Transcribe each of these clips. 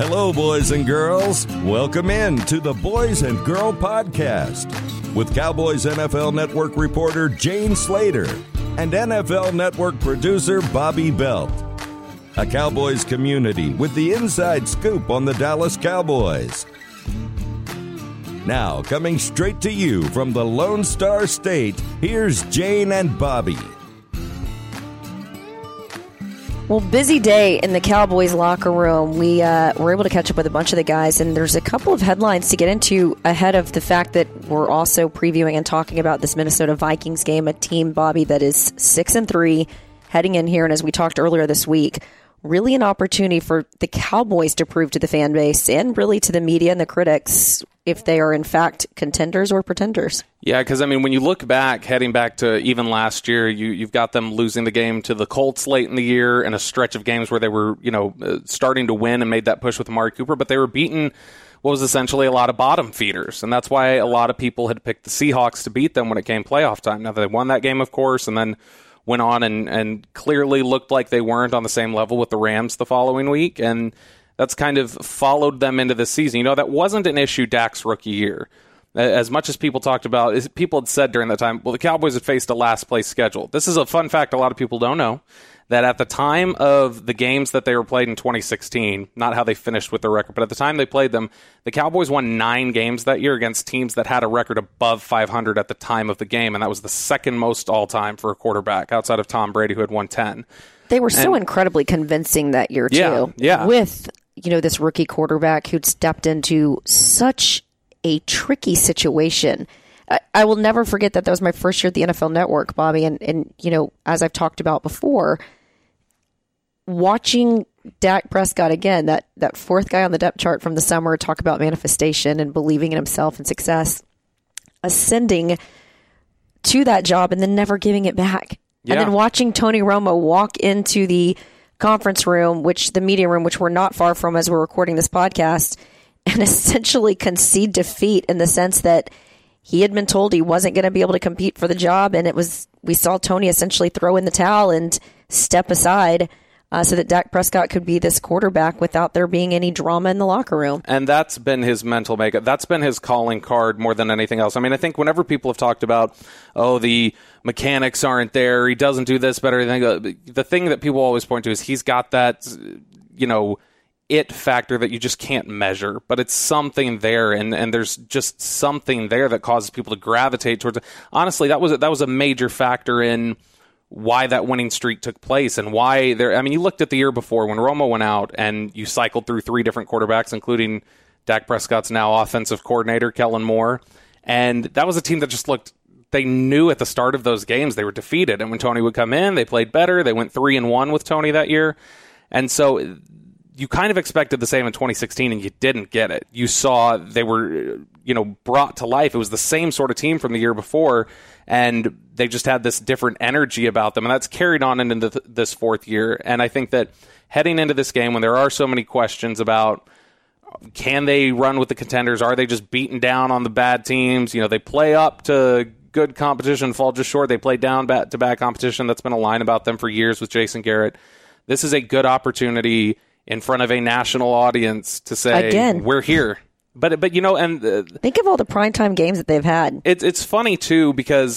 Hello, boys and girls. Welcome in to the Boys and Girl Podcast with Cowboys NFL Network reporter Jane Slater and NFL Network producer Bobby Belt. A Cowboys community with the inside scoop on the Dallas Cowboys. Now, coming straight to you from the Lone Star State, here's Jane and Bobby. Well, busy day in the Cowboys locker room. We were able to catch up with a bunch of the guys, and there's a couple of headlines to get into ahead of the fact that we're also previewing and talking about this Minnesota Vikings game, a team, Bobby, that is 6-3 heading in here. And as we talked earlier this week, really an opportunity for the Cowboys to prove to the fan base and really to the media and the critics if they are in fact contenders or pretenders. Yeah, because, I mean, when you look back, heading back to even last year, you've got them losing the game to the Colts late in the year and a stretch of games where they were, starting to win and made that push with Amari Cooper, but they were beaten what was essentially a lot of bottom feeders, and that's why a lot of people had picked the Seahawks to beat them when it came playoff time. Now, they won that game, of course, and then went on and clearly looked like they weren't on the same level with the Rams the following week, and that's kind of followed them into this season. That wasn't an issue Dak's rookie year. As much as people talked about, people had said during that time, well, the Cowboys had faced a last-place schedule. This is a fun fact a lot of people don't know, that at the time of the games that they were played in 2016, not how they finished with their record, but at the time they played them, the Cowboys won 9 games that year against teams that had a record above 500 at the time of the game, and that was the second most all-time for a quarterback, outside of Tom Brady, who had won 10. They were so incredibly convincing that year, too. Yeah. With this rookie quarterback who'd stepped into such a tricky situation. I will never forget that was my first year at the NFL Network, Bobby, and as I've talked about before, watching Dak Prescott again, that fourth guy on the depth chart from the summer, talk about manifestation and believing in himself and success, ascending to that job and then never giving it back. Yeah. And then watching Tony Romo walk into the conference room, the media room, which we're not far from as we're recording this podcast, and essentially concede defeat in the sense that he had been told he wasn't going to be able to compete for the job, and we saw Tony essentially throw in the towel and step aside so that Dak Prescott could be this quarterback without there being any drama in the locker room. And that's been his mental makeup. That's been his calling card more than anything else. I mean, I think whenever people have talked about, the mechanics aren't there, he doesn't do this better, the thing that people always point to is he's got that, it factor that you just can't measure, but it's something there, and there's just something there that causes people to gravitate towards it. Honestly, that was a major factor in why that winning streak took place and why you looked at the year before when Romo went out and you cycled through 3 different quarterbacks, including Dak Prescott's now offensive coordinator, Kellen Moore, and that was a team that just looked, they knew at the start of those games they were defeated, and when Tony would come in, they played better. They went 3-1 with Tony that year, and so you kind of expected the same in 2016, and you didn't get it. You saw they were, brought to life. It was the same sort of team from the year before, and they just had this different energy about them, and that's carried on into this fourth year. And I think that heading into this game, when there are so many questions about can they run with the contenders, are they just beaten down on the bad teams? They play up to good competition, fall just short. They play down to bad competition. That's been a line about them for years with Jason Garrett. This is a good opportunity in front of a national audience to say, again, we're here. But and think of all the primetime games that they've had. It's funny, too, because,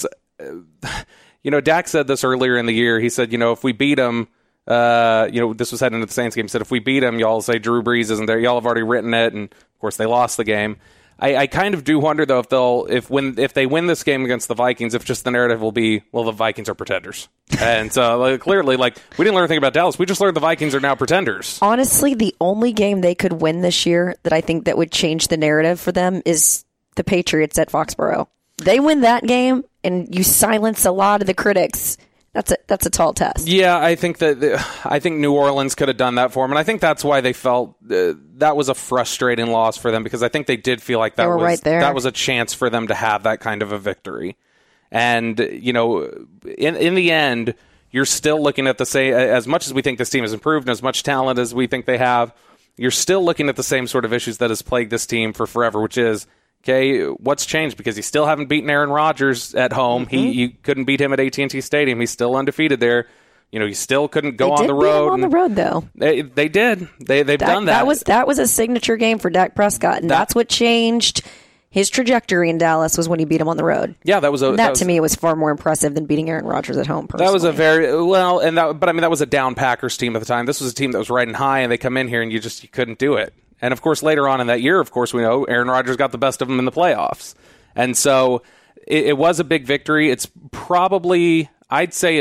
Dak said this earlier in the year. He said, if we beat them, this was heading into the Saints game. He said, if we beat them, y'all say Drew Brees isn't there. Y'all have already written it. And, of course, they lost the game. I kind of do wonder, though, if they win this game against the Vikings, if just the narrative will be, well, the Vikings are pretenders. And so clearly, we didn't learn anything about Dallas. We just learned the Vikings are now pretenders. Honestly, the only game they could win this year that I think that would change the narrative for them is the Patriots at Foxborough. They win that game, and you silence a lot of the critics. That's a tall test. Yeah, I think New Orleans could have done that for them, and I think that's why they felt that was a frustrating loss for them, because I think they did feel like that was right there. That was a chance for them to have that kind of a victory. And in the end, you're still looking at the same. As much as we think this team has improved, and as much talent as we think they have, you're still looking at the same sort of issues that has plagued this team for forever, which is, okay, what's changed? Because you still haven't beaten Aaron Rodgers at home. Mm-hmm. You couldn't beat him at AT&T Stadium. He's still undefeated there. You still couldn't go on the road. They did beat him on the road, though. They did. They've done that. That was a signature game for Dak Prescott, and that's what changed his trajectory in Dallas, was when he beat him on the road. Yeah, to me was far more impressive than beating Aaron Rodgers at home. Personally. That was a that was a down Packers team at the time. This was a team that was riding high, and they come in here and you couldn't do it. And of course, later on in that year, of course, we know Aaron Rodgers got the best of them in the playoffs, and so it was a big victory. It's probably, I'd say,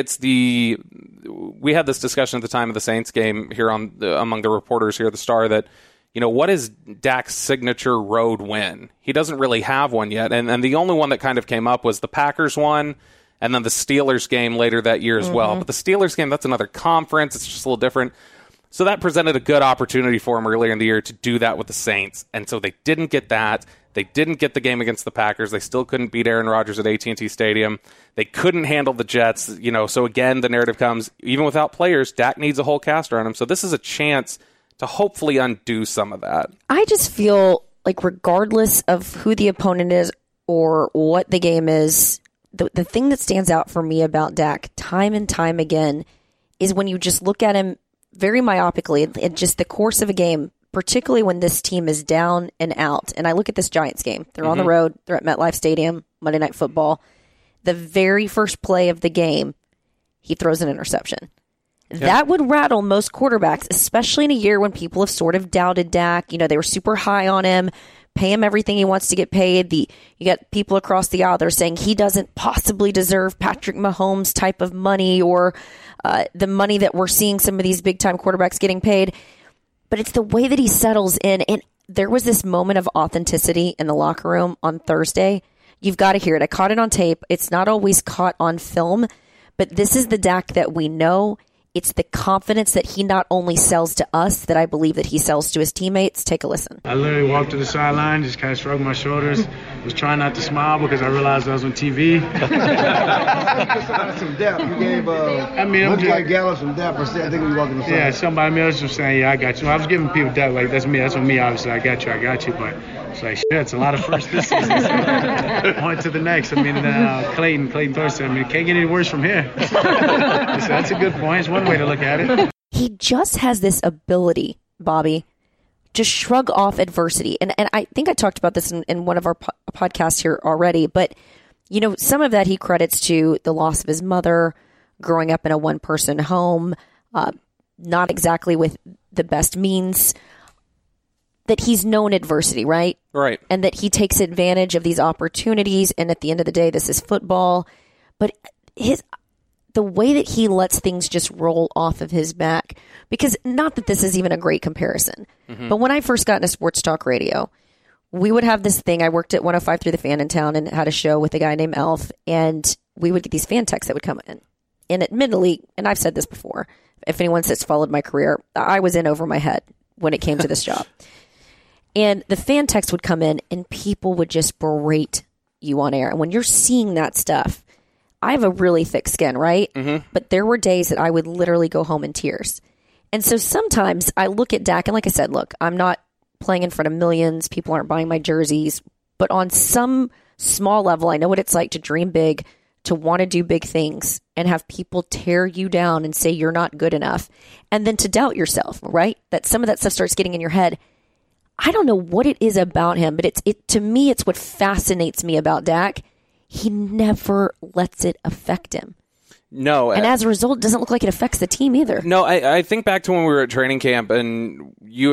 we had this discussion at the time of the Saints game here among the reporters here at the Star that, what is Dak's signature road win? He doesn't really have one yet. And the only one that kind of came up was the Packers one and then the Steelers game later that year as well. But the Steelers game, that's another conference. It's just a little different. So that presented a good opportunity for him earlier in the year to do that with the Saints. And so they didn't get that. They didn't get the game against the Packers. They still couldn't beat Aaron Rodgers at AT&T Stadium. They couldn't handle the Jets. So again, the narrative comes, even without players, Dak needs a whole cast around him. So this is a chance to hopefully undo some of that. I just feel like regardless of who the opponent is or what the game is, the thing that stands out for me about Dak time and time again is when you just look at him very myopically in just the course of a game, particularly when this team is down and out. And I look at this Giants game. They're on the road. They're at MetLife Stadium, Monday Night Football. The very first play of the game, he throws an interception. Yep. That would rattle most quarterbacks, especially in a year when people have sort of doubted Dak. They were super high on him, pay him everything he wants to get paid. You got people across the aisle that are saying he doesn't possibly deserve Patrick Mahomes type of money or the money that we're seeing some of these big-time quarterbacks getting paid. But it's the way that he settles in. And there was this moment of authenticity in the locker room on Thursday. You've got to hear it. I caught it on tape. It's not always caught on film, but this is the Dak that we know. It's the confidence that he not only sells to us, that I believe that he sells to his teammates. Take a listen. I literally walked to the sideline, just kind of shrugged my shoulders, was trying not to smile because I realized I was on TV. Some depth. You gave looks like Gallup some depth. I think we walked to the sideline. Yeah, somebody else was saying, yeah, I got you. I was giving people depth, like, that's me. That's on me, obviously. I got you. But it's like, shit, it's a lot of firsts this season. On to the next. Clayton Thurston, it can't get any worse from here. So that's a good point. It's one way to look at it. He just has this ability, Bobby, to shrug off adversity. And I think I talked about this in one of our podcasts here already. But, some of that he credits to the loss of his mother, growing up in a one-person home, not exactly with the best means, that he's known adversity, right? Right. And that he takes advantage of these opportunities. And at the end of the day, this is football. But the way that he lets things just roll off of his back, because not that this is even a great comparison, but when I first got into sports talk radio, we would have this thing. I worked at 105 through the Fan in town and had a show with a guy named Elf, and we would get these fan texts that would come in. And admittedly, and I've said this before, if anyone that's followed my career, I was in over my head when it came to this job. And the fan text would come in and people would just berate you on air. And when you're seeing that stuff, I have a really thick skin, right? But there were days that I would literally go home in tears. And so sometimes I look at Dak, and like I said, look, I'm not playing in front of millions. People aren't buying my jerseys. But on some small level, I know what it's like to dream big, to want to do big things, and have people tear you down and say you're not good enough. And then to doubt yourself, right? That some of that stuff starts getting in your head. I don't know what it is about him, but to me, it's what fascinates me about Dak. He never lets it affect him. No. And as a result, it doesn't look like it affects the team either. No, I think back to when we were at training camp and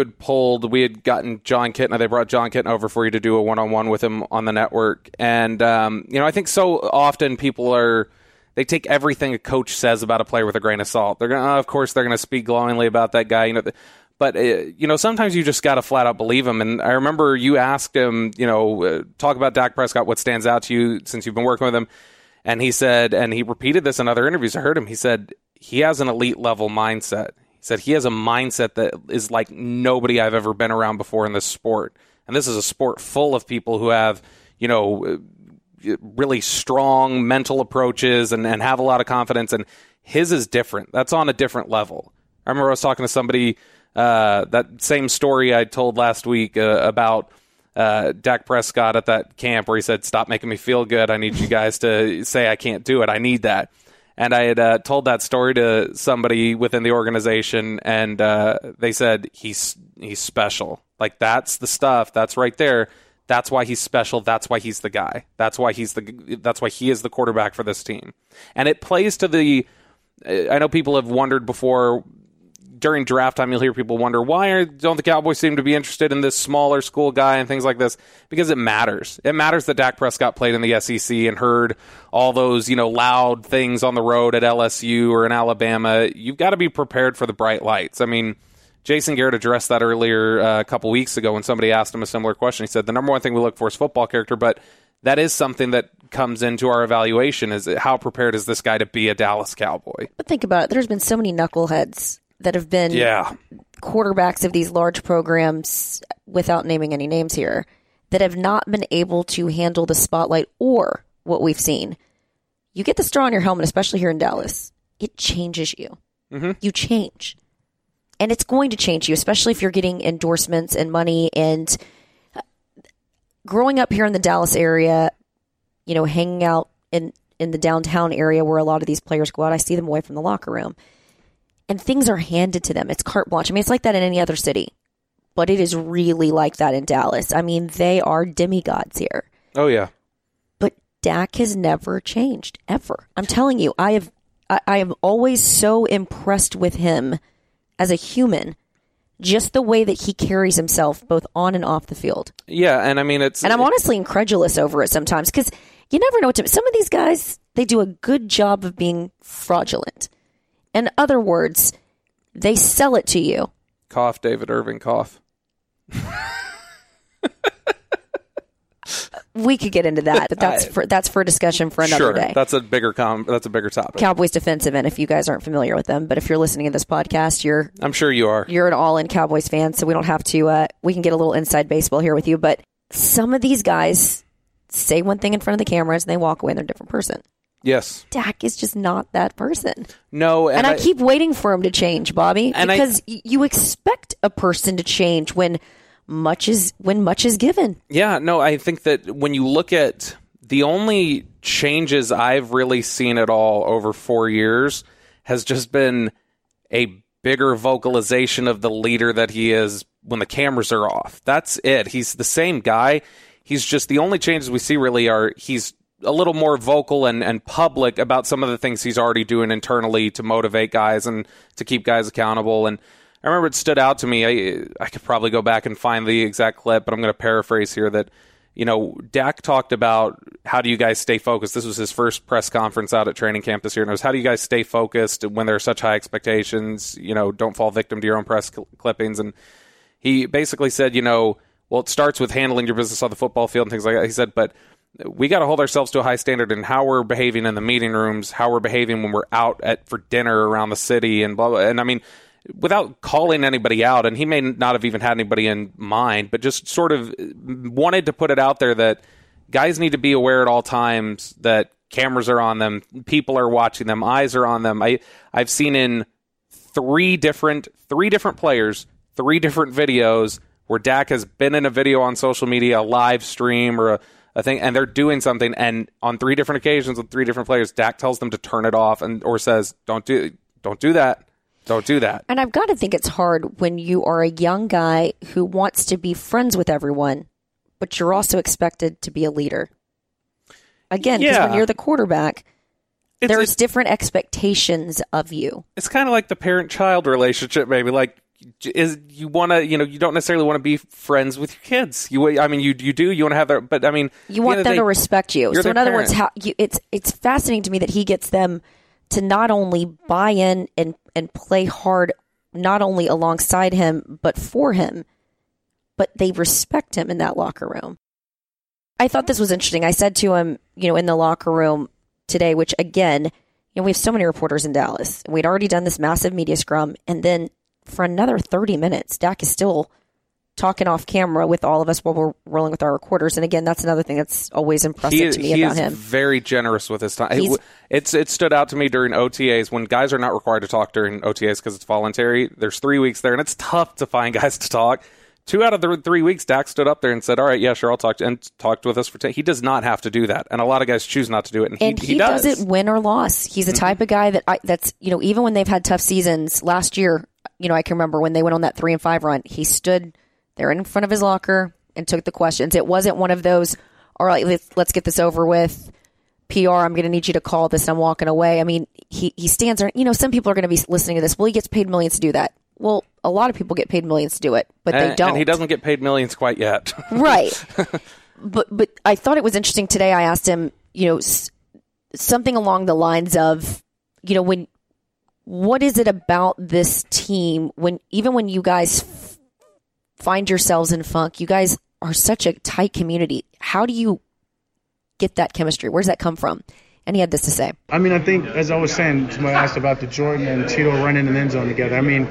we had gotten John Kitna. They brought John Kitna over for you to do a one-on-one with him on the network. And, I think so often people they take everything a coach says about a player with a grain of salt. They're going to, of course, they're going to speak glowingly about that guy, But, sometimes you just got to flat out believe him. And I remember you asked him, talk about Dak Prescott, what stands out to you since you've been working with him. And he said, and he repeated this in other interviews, I heard him, he said, he has an elite level mindset. He said he has a mindset that is like nobody I've ever been around before in this sport. And this is a sport full of people who have, really strong mental approaches and have a lot of confidence. And his is different. That's on a different level. I remember I was talking to somebody, that same story I told last week about Dak Prescott at that camp where he said, stop making me feel good. I need you guys to say I can't do it. I need that. And I had told that story to somebody within the organization, and they said he's special. Like, that's the stuff. That's right there. That's why he's special. That's why he's the guy. That's why he is the quarterback for this team. And it plays to the. I know people have wondered before. During draft time, you'll hear people wonder, why don't the Cowboys seem to be interested in this smaller school guy and things like this? Because it matters. It matters that Dak Prescott played in the SEC and heard all those, loud things on the road at LSU or in Alabama. You've got to be prepared for the bright lights. I mean, Jason Garrett addressed that earlier a couple weeks ago when somebody asked him a similar question. He said, the number one thing we look for is football character, but that is something that comes into our evaluation, is how prepared is this guy to be a Dallas Cowboy? But think about it. There's been so many knuckleheads that have been quarterbacks of these large programs, without naming any names here, that have not been able to handle the spotlight or what we've seen. You get the straw on your helmet, especially here in Dallas, it changes you. Mm-hmm. You change. And it's going to change you, especially if you're getting endorsements and money. And growing up here in the Dallas area, hanging out in the downtown area where a lot of these players go out, I see them away from the locker room. And things are handed to them. It's carte blanche. I mean, it's like that in any other city, but it is really like that in Dallas. I mean, they are demigods here. Oh, yeah. But Dak has never changed, ever. I'm telling you, I am always so impressed with him as a human, just the way that he carries himself both on and off the field. Yeah, and I mean, and I'm honestly incredulous over it sometimes, because you never know what to. Some of these guys, they do a good job of being fraudulent. In other words, they sell it to you. Cough, David Irving, cough. We could get into that, but that's for a discussion for another day. That's a bigger topic. Cowboys defensive end, if you guys aren't familiar with them, but if you're listening to this podcast, I'm sure you are. You're an all-in Cowboys fan, so we don't have to. We can get a little inside baseball here with you. But some of these guys say one thing in front of the cameras and they walk away and they're a different person. Yes. Dak is just not that person. No. And I keep waiting for him to change, Bobby, because you expect a person to change when much is given. Yeah, no, I think that when you look at the only changes I've really seen at all over 4 years has just been a bigger vocalization of the leader that he is when the cameras are off. That's it. He's the same guy. He's just, the only changes we see really are he's a little more vocal and public about some of the things he's already doing internally to motivate guys and to keep guys accountable. And I remember it stood out to me. I could probably go back and find the exact clip, but I'm going to paraphrase here that, Dak talked about how do you guys stay focused. This was his first press conference out at training camp this year. And it was, how do you guys stay focused when there are such high expectations? Don't fall victim to your own press clippings. And he basically said, well, it starts with handling your business on the football field and things like that. He said, but we got to hold ourselves to a high standard in how we're behaving in the meeting rooms, how we're behaving when we're out for dinner around the city, and blah, blah. And I mean, without calling anybody out, and he may not have even had anybody in mind, but just sort of wanted to put it out there that guys need to be aware at all times that cameras are on them, people are watching them, eyes are on them. I've seen in three different players, 3 different videos where Dak has been in a video on social media, a live stream or a thing, and they're doing something, and on 3 different occasions with 3 different players, Dak tells them to turn it off or says, don't do that. Don't do that. And I've got to think it's hard when you are a young guy who wants to be friends with everyone, but you're also expected to be a leader. Again, because when you're the quarterback, there's different expectations of you. It's kind of like the parent-child relationship, maybe. Like, you want to, you don't necessarily want to be friends with your kids. You do. You want to have their, but I mean, you want them to respect you. So in other words, it's fascinating to me that he gets them to not only buy in and play hard, not only alongside him, but for him, but they respect him in that locker room. I thought this was interesting. I said to him, in the locker room today, which again, we have so many reporters in Dallas. We'd already done this massive media scrum. And then for another 30 minutes, Dak is still talking off camera with all of us while we're rolling with our recorders. And again, that's another thing that's always impressive to me about him. He is very generous with his time. It stood out to me during OTAs when guys are not required to talk during OTAs because it's voluntary. There's 3 weeks there, and it's tough to find guys to talk. 2 out of the 3 weeks, Dak stood up there and said, all right, yeah, sure, I'll talk to, and talked with us for 10. He does not have to do that. And a lot of guys choose not to do it. And he does it win or loss. He's the type of guy that's, even when they've had tough seasons last year, I can remember when they went on that 3-5 run, he stood there in front of his locker and took the questions. It wasn't one of those, all right, let's get this over with. PR, I'm going to need you to call this. I'm walking away. I mean, he stands there. Some people are going to be listening to this. Well, he gets paid millions to do that. Well, a lot of people get paid millions to do it, but they don't. And he doesn't get paid millions quite yet. Right. But I thought it was interesting today. I asked him, something along the lines of, what is it about this team even when you guys find yourselves in funk, you guys are such a tight community. How do you get that chemistry? Where does that come from? And he had this to say. I mean, I think, as I was saying, somebody asked about the Jordan and Tito running in the end zone together. I mean,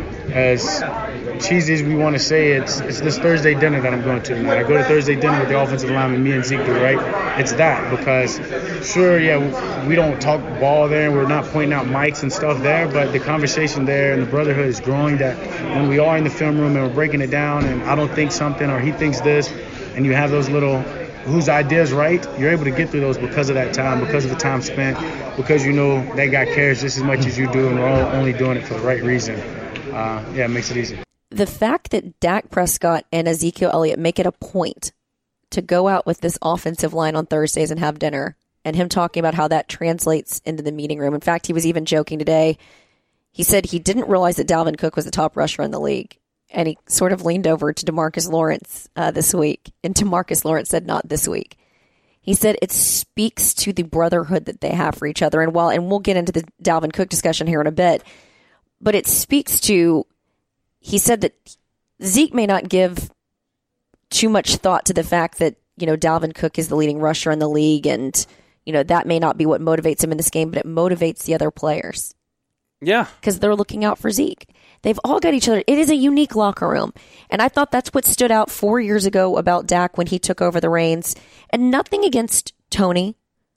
as cheesy as we want to say, it's this Thursday dinner that I'm going to tonight. I go to Thursday dinner with the offensive lineman, me and Zeke do, right? It's that, because sure, yeah, we don't talk ball there, and we're not pointing out mics and stuff there, but the conversation there and the brotherhood is growing, that when we are in the film room and we're breaking it down and I don't think something or he thinks this, and you have those little whose idea's right, you're able to get through those because of that time, because of the time spent, because that guy cares just as much as you do, and we're all only doing it for the right reason. It makes it easy. The fact that Dak Prescott and Ezekiel Elliott make it a point to go out with this offensive line on Thursdays and have dinner, and him talking about how that translates into the meeting room. In fact, he was even joking today. He said he didn't realize that Dalvin Cook was the top rusher in the league. And he sort of leaned over to DeMarcus Lawrence this week. And DeMarcus Lawrence said, not this week. He said it speaks to the brotherhood that they have for each other. And we'll get into the Dalvin Cook discussion here in a bit. But it speaks to, he said that Zeke may not give too much thought to the fact that, Dalvin Cook is the leading rusher in the league. And, that may not be what motivates him in this game, but it motivates the other players. Yeah. Because they're looking out for Zeke. They've all got each other. It is a unique locker room. And I thought that's what stood out 4 years ago about Dak when he took over the reins. And nothing against Tony.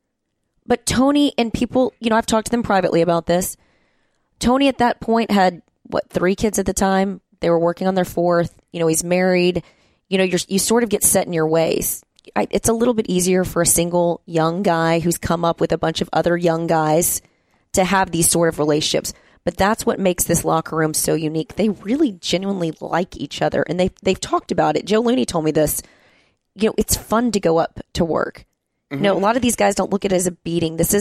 But Tony and people, I've talked to them privately about this. Tony at that point had, 3 kids at the time? They were working on their 4th. He's married. You sort of get set in your ways. It's a little bit easier for a single young guy who's come up with a bunch of other young guys to have these sort of relationships. But that's what makes this locker room so unique. They really genuinely like each other, and they've talked about it. Joe Looney told me this. It's fun to go up to work. Mm-hmm. A lot of these guys don't look at it as a beating. This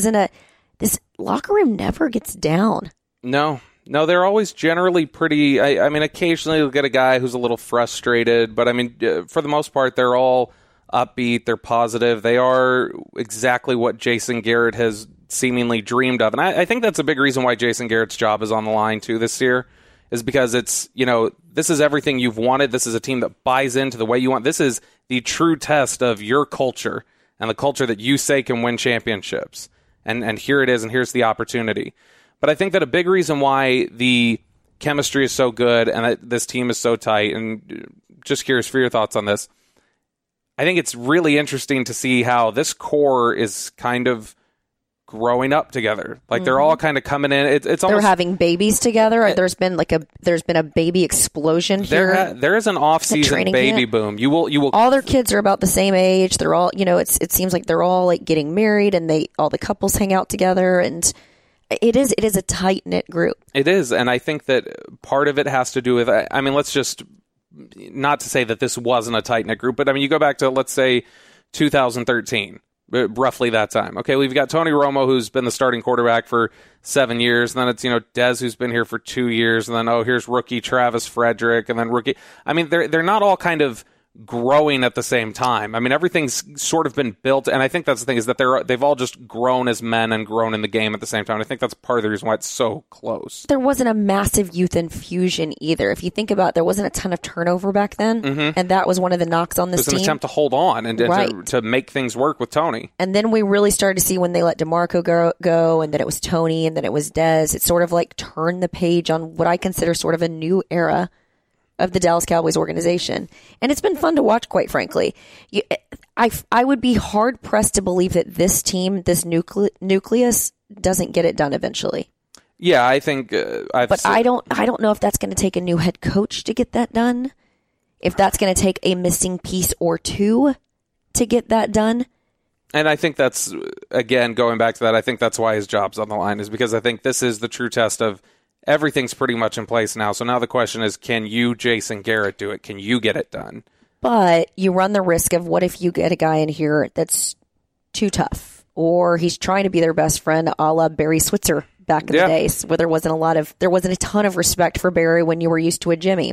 locker room never gets down. No, they're always generally pretty. I mean, occasionally you'll get a guy who's a little frustrated, but I mean, for the most part, they're all upbeat. They're positive. They are exactly what Jason Garrett has seemingly dreamed of. And I think that's a big reason why Jason Garrett's job is on the line too this year, is because it's, this is everything you've wanted. This is a team that buys into the way you want. This is the true test of your culture and the culture that you say can win championships. And here it is, and here's the opportunity. But I think that a big reason why the chemistry is so good and that this team is so tight, and just curious for your thoughts on this, I think it's really interesting to see how this core is kind of growing up together. Like they're all kind of coming in. It's almost, they're having babies together. There's been a baby explosion here. There is an off-season baby boom. You will. All their kids are about the same age. They're all, it seems like they're all like getting married, and all the couples hang out together, and it is a tight knit group. It is, and I think that part of it has to do with. I mean, let's just not to say that this wasn't a tight knit group, but I mean, you go back to, let's say, 2013. Roughly that time. Okay, we've got Tony Romo, who's been the starting quarterback for 7 years, and then it's, Dez, who's been here for 2 years, and then, here's rookie Travis Frederick, and then rookie. I mean, they're not all kind of growing at the same time. I mean, everything's sort of been built, and I think that's the thing, is that they've all just grown as men and grown in the game at the same time. I think that's part of the reason why it's so close. There wasn't a massive youth infusion either. If you think about it, there wasn't a ton of turnover back then, and that was one of the knocks on this team. It was an attempt to hold on and to make things work with Tony. And then we really started to see when they let DeMarco go, and then it was Tony, and then it was Dez. It sort of like turned the page on what I consider sort of a new era of the Dallas Cowboys organization. And it's been fun to watch, quite frankly. I would be hard-pressed to believe that this team, this nucleus, doesn't get it done eventually. Yeah, I think... I don't know if that's going to take a new head coach to get that done. if that's going to take a missing piece or two to get that done. And I think that's, again, going back to that, I think that's why his job's on the line, is because I think this is the true test of everything's pretty much in place now. So now the question is, can you, Jason Garrett, do it? Can you get it done? But you run the risk of, what if you get a guy in here that's too tough, or he's trying to be their best friend, a la Barry Switzer back in the days, where there wasn't a ton of respect for Barry when you were used to a Jimmy.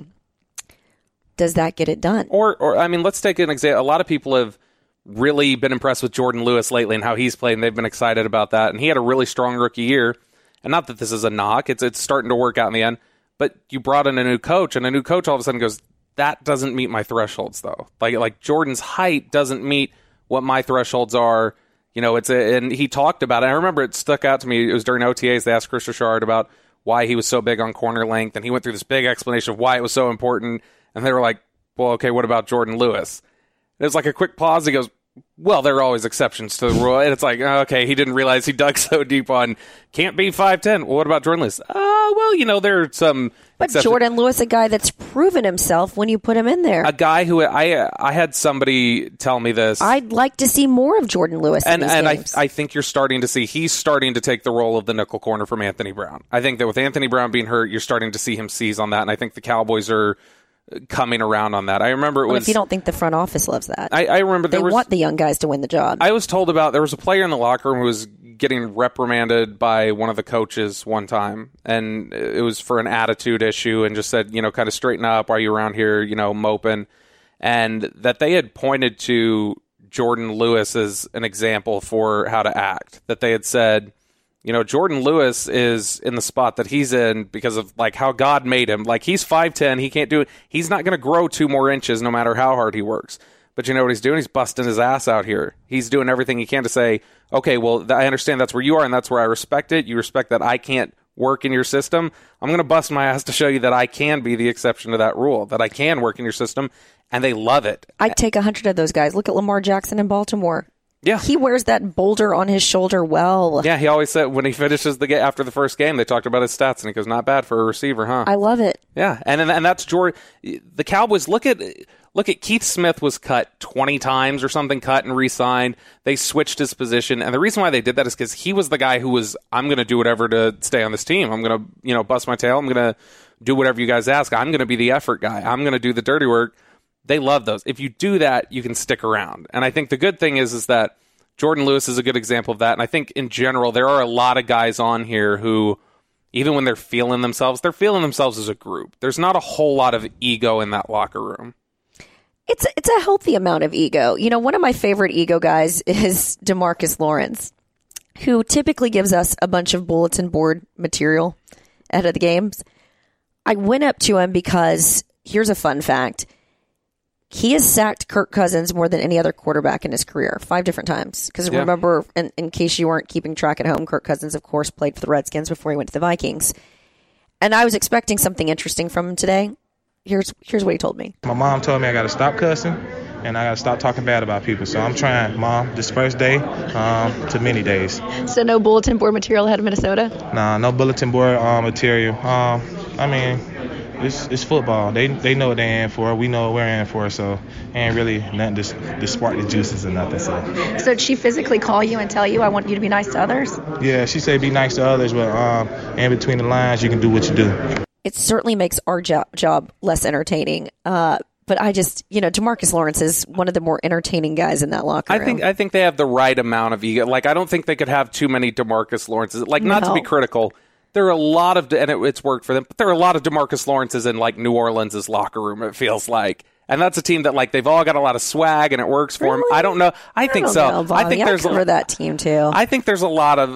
Does that get it done? Or I mean, let's take an example. A lot of people have really been impressed with Jordan Lewis lately and how he's played, and they've been excited about that. And he had a really strong rookie year. And not that this is a knock, it's starting to work out in the end. But you brought in a new coach, and a new coach all of a sudden goes, that doesn't meet my thresholds, though. Like Jordan's height doesn't meet what my thresholds are. You know, and he talked about it. I remember it stuck out to me. It was during OTAs. They asked Chris Richard about why he was so big on corner length, and he went through this big explanation of why it was so important. And they were like, well, okay, what about Jordan Lewis? And it was like a quick pause. He goes, well, there are always exceptions to the rule. And it's like, okay, he didn't realize he dug so deep on can't be 5'10". Well, what about Jordan Lewis? Well, you know, there are some But exceptions. Jordan Lewis, a guy that's proven himself when you put him in there. A guy who I had somebody tell me this. I'd like to see more of Jordan Lewis in these games. I think you're starting to see he's starting to take the role of the nickel corner from Anthony Brown. I think that with Anthony Brown being hurt, you're starting to see him seize on that. And I think the Cowboys are coming around on that. I remember it was. If you don't think the front office loves that, I remember they want the young guys to win the job. I was told about there was a player in the locker room who was getting reprimanded by one of the coaches one time, and it was for an attitude issue, and just said, you know, kind of straighten up. Why are you around here, you know, moping? And that they had pointed to Jordan Lewis as an example for how to act. That they had said, you know, Jordan Lewis is in the spot that he's in because of like how God made him. Like he's 5'10", he can't do it. He's not going to grow 2 more inches no matter how hard he works. But you know what he's doing? He's busting his ass out here. He's doing everything he can to say, okay, well, I understand that's where you are and that's where I respect it. You respect that I can't work in your system. I'm going to bust my ass to show you that I can be the exception to that rule, that I can work in your system, and they love it. I'd take 100 of those guys. Look at Lamar Jackson in Baltimore. Yeah. He wears that boulder on his shoulder well. Yeah, he always said when he finishes the game after the first game, they talked about his stats, and he goes, not bad for a receiver, huh? I love it. Yeah, and that's Jordan. The Cowboys, look at Keith Smith was cut 20 times or something, cut and re-signed. They switched his position, and the reason why they did that is because he was the guy who was, I'm going to do whatever to stay on this team. I'm going to, you know, bust my tail. I'm going to do whatever you guys ask. I'm going to be the effort guy. I'm going to do the dirty work. They love those. If you do that, you can stick around. And I think the good thing is that Jordan Lewis is a good example of that. And I think in general, there are a lot of guys on here who, even when they're feeling themselves as a group. There's not a whole lot of ego in that locker room. It's a healthy amount of ego. You know, one of my favorite ego guys is DeMarcus Lawrence, who typically gives us a bunch of bulletin board material ahead of the games. I went up to him because, here's a fun fact. He has sacked Kirk Cousins more than any other quarterback in his career, 5 different times. Because remember, in case you weren't keeping track at home, Kirk Cousins, of course, played for the Redskins before he went to the Vikings. And I was expecting something interesting from him today. Here's what he told me. My mom told me I got to stop cussing and I got to stop talking bad about people. So I'm trying, Mom, this first day to many days. So no bulletin board material ahead of Minnesota? Nah, no bulletin board material. I mean, it's football. They know what they're in for. We know what we're in for. So ain't really nothing to spark the juices or nothing. So did she physically call you and tell you, I want you to be nice to others? Yeah, she said be nice to others, but in between the lines, you can do what you do. It certainly makes our job less entertaining. But I just, you know, DeMarcus Lawrence is one of the more entertaining guys in that locker room. I think they have the right amount of ego. Like, I don't think they could have too many DeMarcus Lawrences. Like, not to be critical. There are a lot of, and it's worked for them, but there are a lot of DeMarcus Lawrences in, like, New Orleans' locker room, it feels like. And that's a team that, like, they've all got a lot of swag and it works for them. I don't know. I think so. I think there's that team too. I think there's a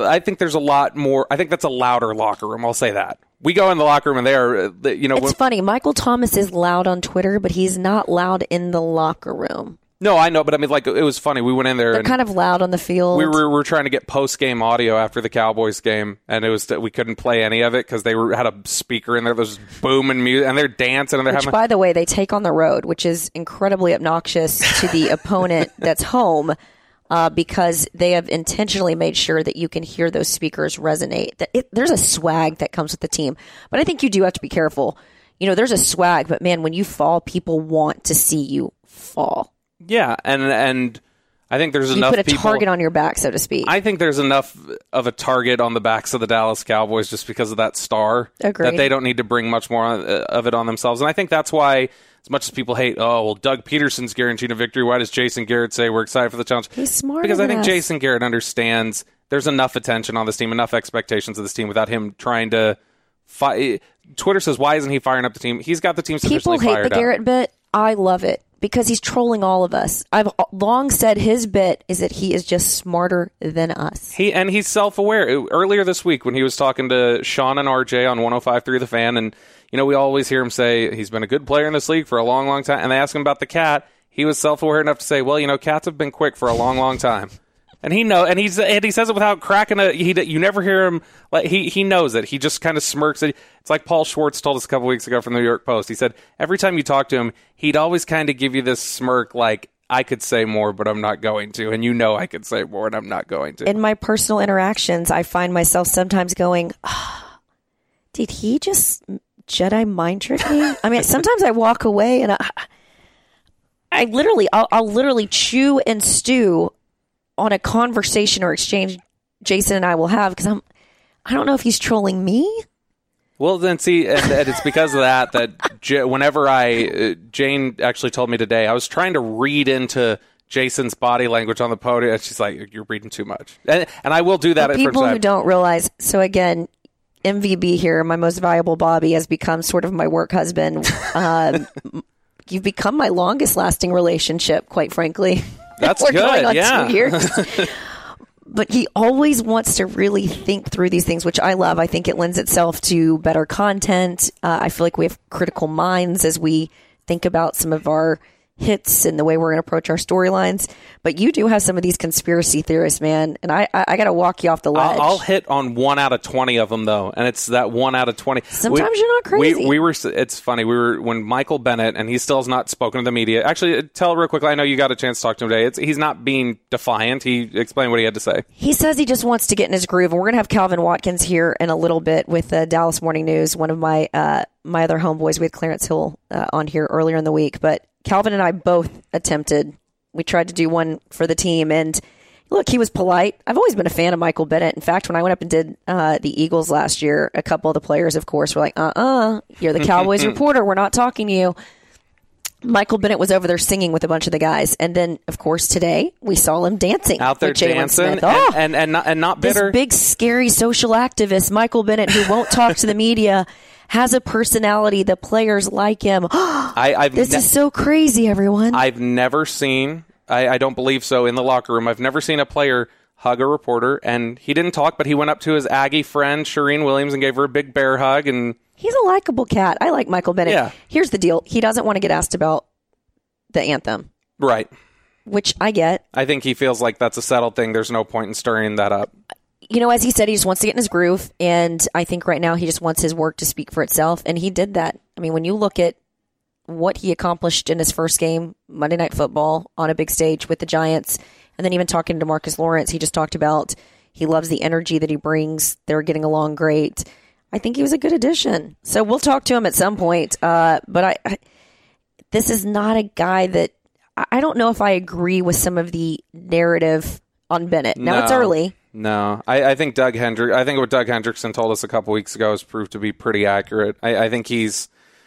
lot more. I think that's a louder locker room. I'll say that. We go in the locker room and they're, you know. It's funny. Michael Thomas is loud on Twitter, but he's not loud in the locker room. No, I know, but I mean, like, it was funny. We went in there. They're kind of loud on the field. We were trying to get post-game audio after the Cowboys game, and it was that we couldn't play any of it because they had a speaker in there that was booming music, and they're dancing, and they're having. By the way, they take on the road, which is incredibly obnoxious to the opponent that's home, because they have intentionally made sure that you can hear those speakers resonate. There's a swag that comes with the team, but I think you do have to be careful. there's a swag, but man, when you fall, people want to see you fall. Yeah, and I think there's enough people... You put a target on your back, so to speak. I think there's enough of a target on the backs of the Dallas Cowboys just because of that star. Agreed. That they don't need to bring much more of it on themselves. And I think that's why, as much as people hate, Doug Peterson's guaranteed a victory, why does Jason Garrett say we're excited for the challenge? He's smart. Because I think Jason Garrett understands there's enough attention on this team, enough expectations of this team without him trying to fight. Twitter says, why isn't he firing up the team? He's got the team sufficiently fired up. People hate the Garrett bit. I love it because he's trolling all of us. I've long said his bit is that he is just smarter than us. He's self-aware. Earlier this week when he was talking to Sean and RJ on 105.3 The Fan, and we always hear him say he's been a good player in this league for a long, long time, and they ask him about the cat. He was self-aware enough to say, well, cats have been quick for a long, long time. And he says it without cracking you never hear him, like he knows it. He just kind of smirks. It's like Paul Schwartz told us a couple weeks ago from the New York Post. He said every time you talk to him, he'd always kind of give you this smirk like, I could say more, but I'm not going to. And I could say more, and I'm not going to. In my personal interactions, I find myself sometimes going, did he just Jedi mind trick me? I mean, sometimes I walk away and I'll literally chew and stew on a conversation or exchange Jason and I will have because I don't know if he's trolling me. Well, then see, and it's because of that whenever Jane actually told me today, I was trying to read into Jason's body language on the podium, and she's like, you're reading too much. And I will do that. For people who don't realize, so again, MVB here, my most valuable Bobby, has become sort of my work husband. You've become my longest lasting relationship, quite frankly. That's We're good, going on yeah. 2 years. But he always wants to really think through these things, which I love. I think it lends itself to better content. I feel like we have critical minds as we think about some of our hits and the way we're going to approach our storylines. But you do have some of these conspiracy theorists, man, and I got to walk you off the ledge. I'll hit on 1 out of 20 of them, though, and it's that 1 out of 20. Sometimes you're not crazy. It's funny. When Michael Bennett, and he still has not spoken to the media. Actually, tell real quickly, I know you got a chance to talk to him today. He's not being defiant. He explained what he had to say. He says he just wants to get in his groove, and we're going to have Calvin Watkins here in a little bit with Dallas Morning News, one of my other homeboys. We had Clarence Hill on here earlier in the week, but Calvin and I both attempted. We tried to do one for the team, and look, he was polite. I've always been a fan of Michael Bennett. In fact, when I went up and did the Eagles last year, a couple of the players, of course, were like, you're the Cowboys reporter. We're not talking to you. Michael Bennett was over there singing with a bunch of the guys. And then, of course, today we saw him dancing out there, with Jalen dancing Smith. Oh, and not bitter. This big, scary social activist, Michael Bennett, who won't talk to the media, has a personality. The players like him. This is so crazy, everyone. I've never seen, I don't believe so, in the locker room, I've never seen a player hug a reporter, and he didn't talk, but he went up to his Aggie friend, Shireen Williams, and gave her a big bear hug. And he's a likable cat. I like Michael Bennett. Yeah. Here's the deal. He doesn't want to get asked about the anthem. Right. Which I get. I think he feels like that's a settled thing. There's no point in stirring that up. As he said, he just wants to get in his groove, and I think right now he just wants his work to speak for itself, and he did that. I mean, when you look at what he accomplished in his first game, Monday Night Football, on a big stage with the Giants, and then even talking to Marcus Lawrence, he just talked about he loves the energy that he brings. They're getting along great. I think he was a good addition. So we'll talk to him at some point, but this is not a guy that I don't know if I agree with some of the narrative on Bennett. Now it's early. No, I think what Doug Hendrickson told us a couple weeks ago has proved to be pretty accurate. I think he's,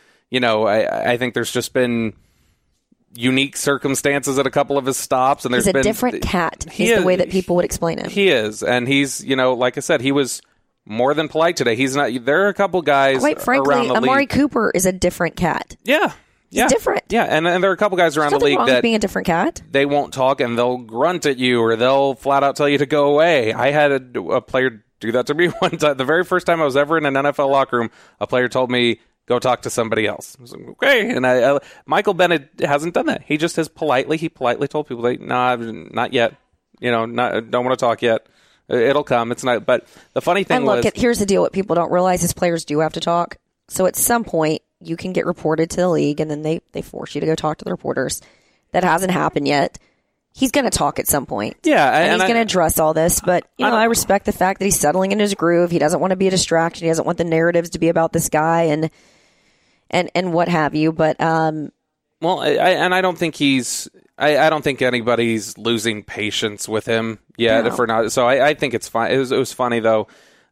I think there's just been unique circumstances at a couple of his stops, and he's a different cat. He's the way that people would explain him. He is, and he's, like I said, he was more than polite today. He's not. There are a couple guys. Quite frankly, around the Amari league. Cooper is a different cat. Yeah. He's different. Yeah, and there are a couple guys around the league that being a different cat. They won't talk, and they'll grunt at you, or they'll flat out tell you to go away. I had a player do that to me one time. The very first time I was ever in an NFL locker room, a player told me, go talk to somebody else. I was like, okay. And Michael Bennett hasn't done that. He just has politely told people, nah, not yet. Don't want to talk yet. It'll come. It's not. But the funny thing here's the deal. What people don't realize is players do have to talk. So at some point, you can get reported to the league, and then they force you to go talk to the reporters. That hasn't happened yet. He's going to talk at some point. Yeah. And he's going to address all this. But, I respect the fact that he's settling in his groove. He doesn't want to be a distraction. He doesn't want the narratives to be about this guy. And and what have you. But well, I don't think I don't think anybody's losing patience with him yet. No. If we're not, so I think it's fine. It was funny though.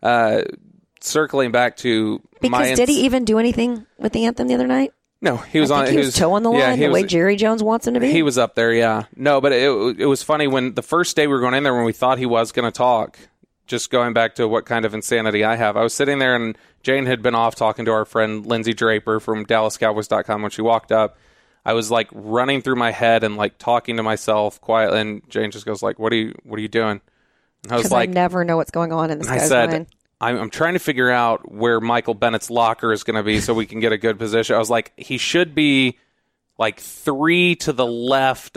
Circling back to because did he even do anything with the anthem the other night? No, he was he was toe on the line the way Jerry Jones wants him to be. He was up there, yeah. No, but it was funny when the first day we were going in there when we thought he was going to talk. Just going back to what kind of insanity I have. I was sitting there and Jane had been off talking to our friend Lindsay Draper from DallasCowboys.com when she walked up. I was like running through my head and like talking to myself quietly, and Jane just goes like, "What are you doing?" And I was like, I never know what's going on in this guy's mind. I'm trying to figure out where Michael Bennett's locker is going to be so we can get a good position. I was like, he should be like 3 to the left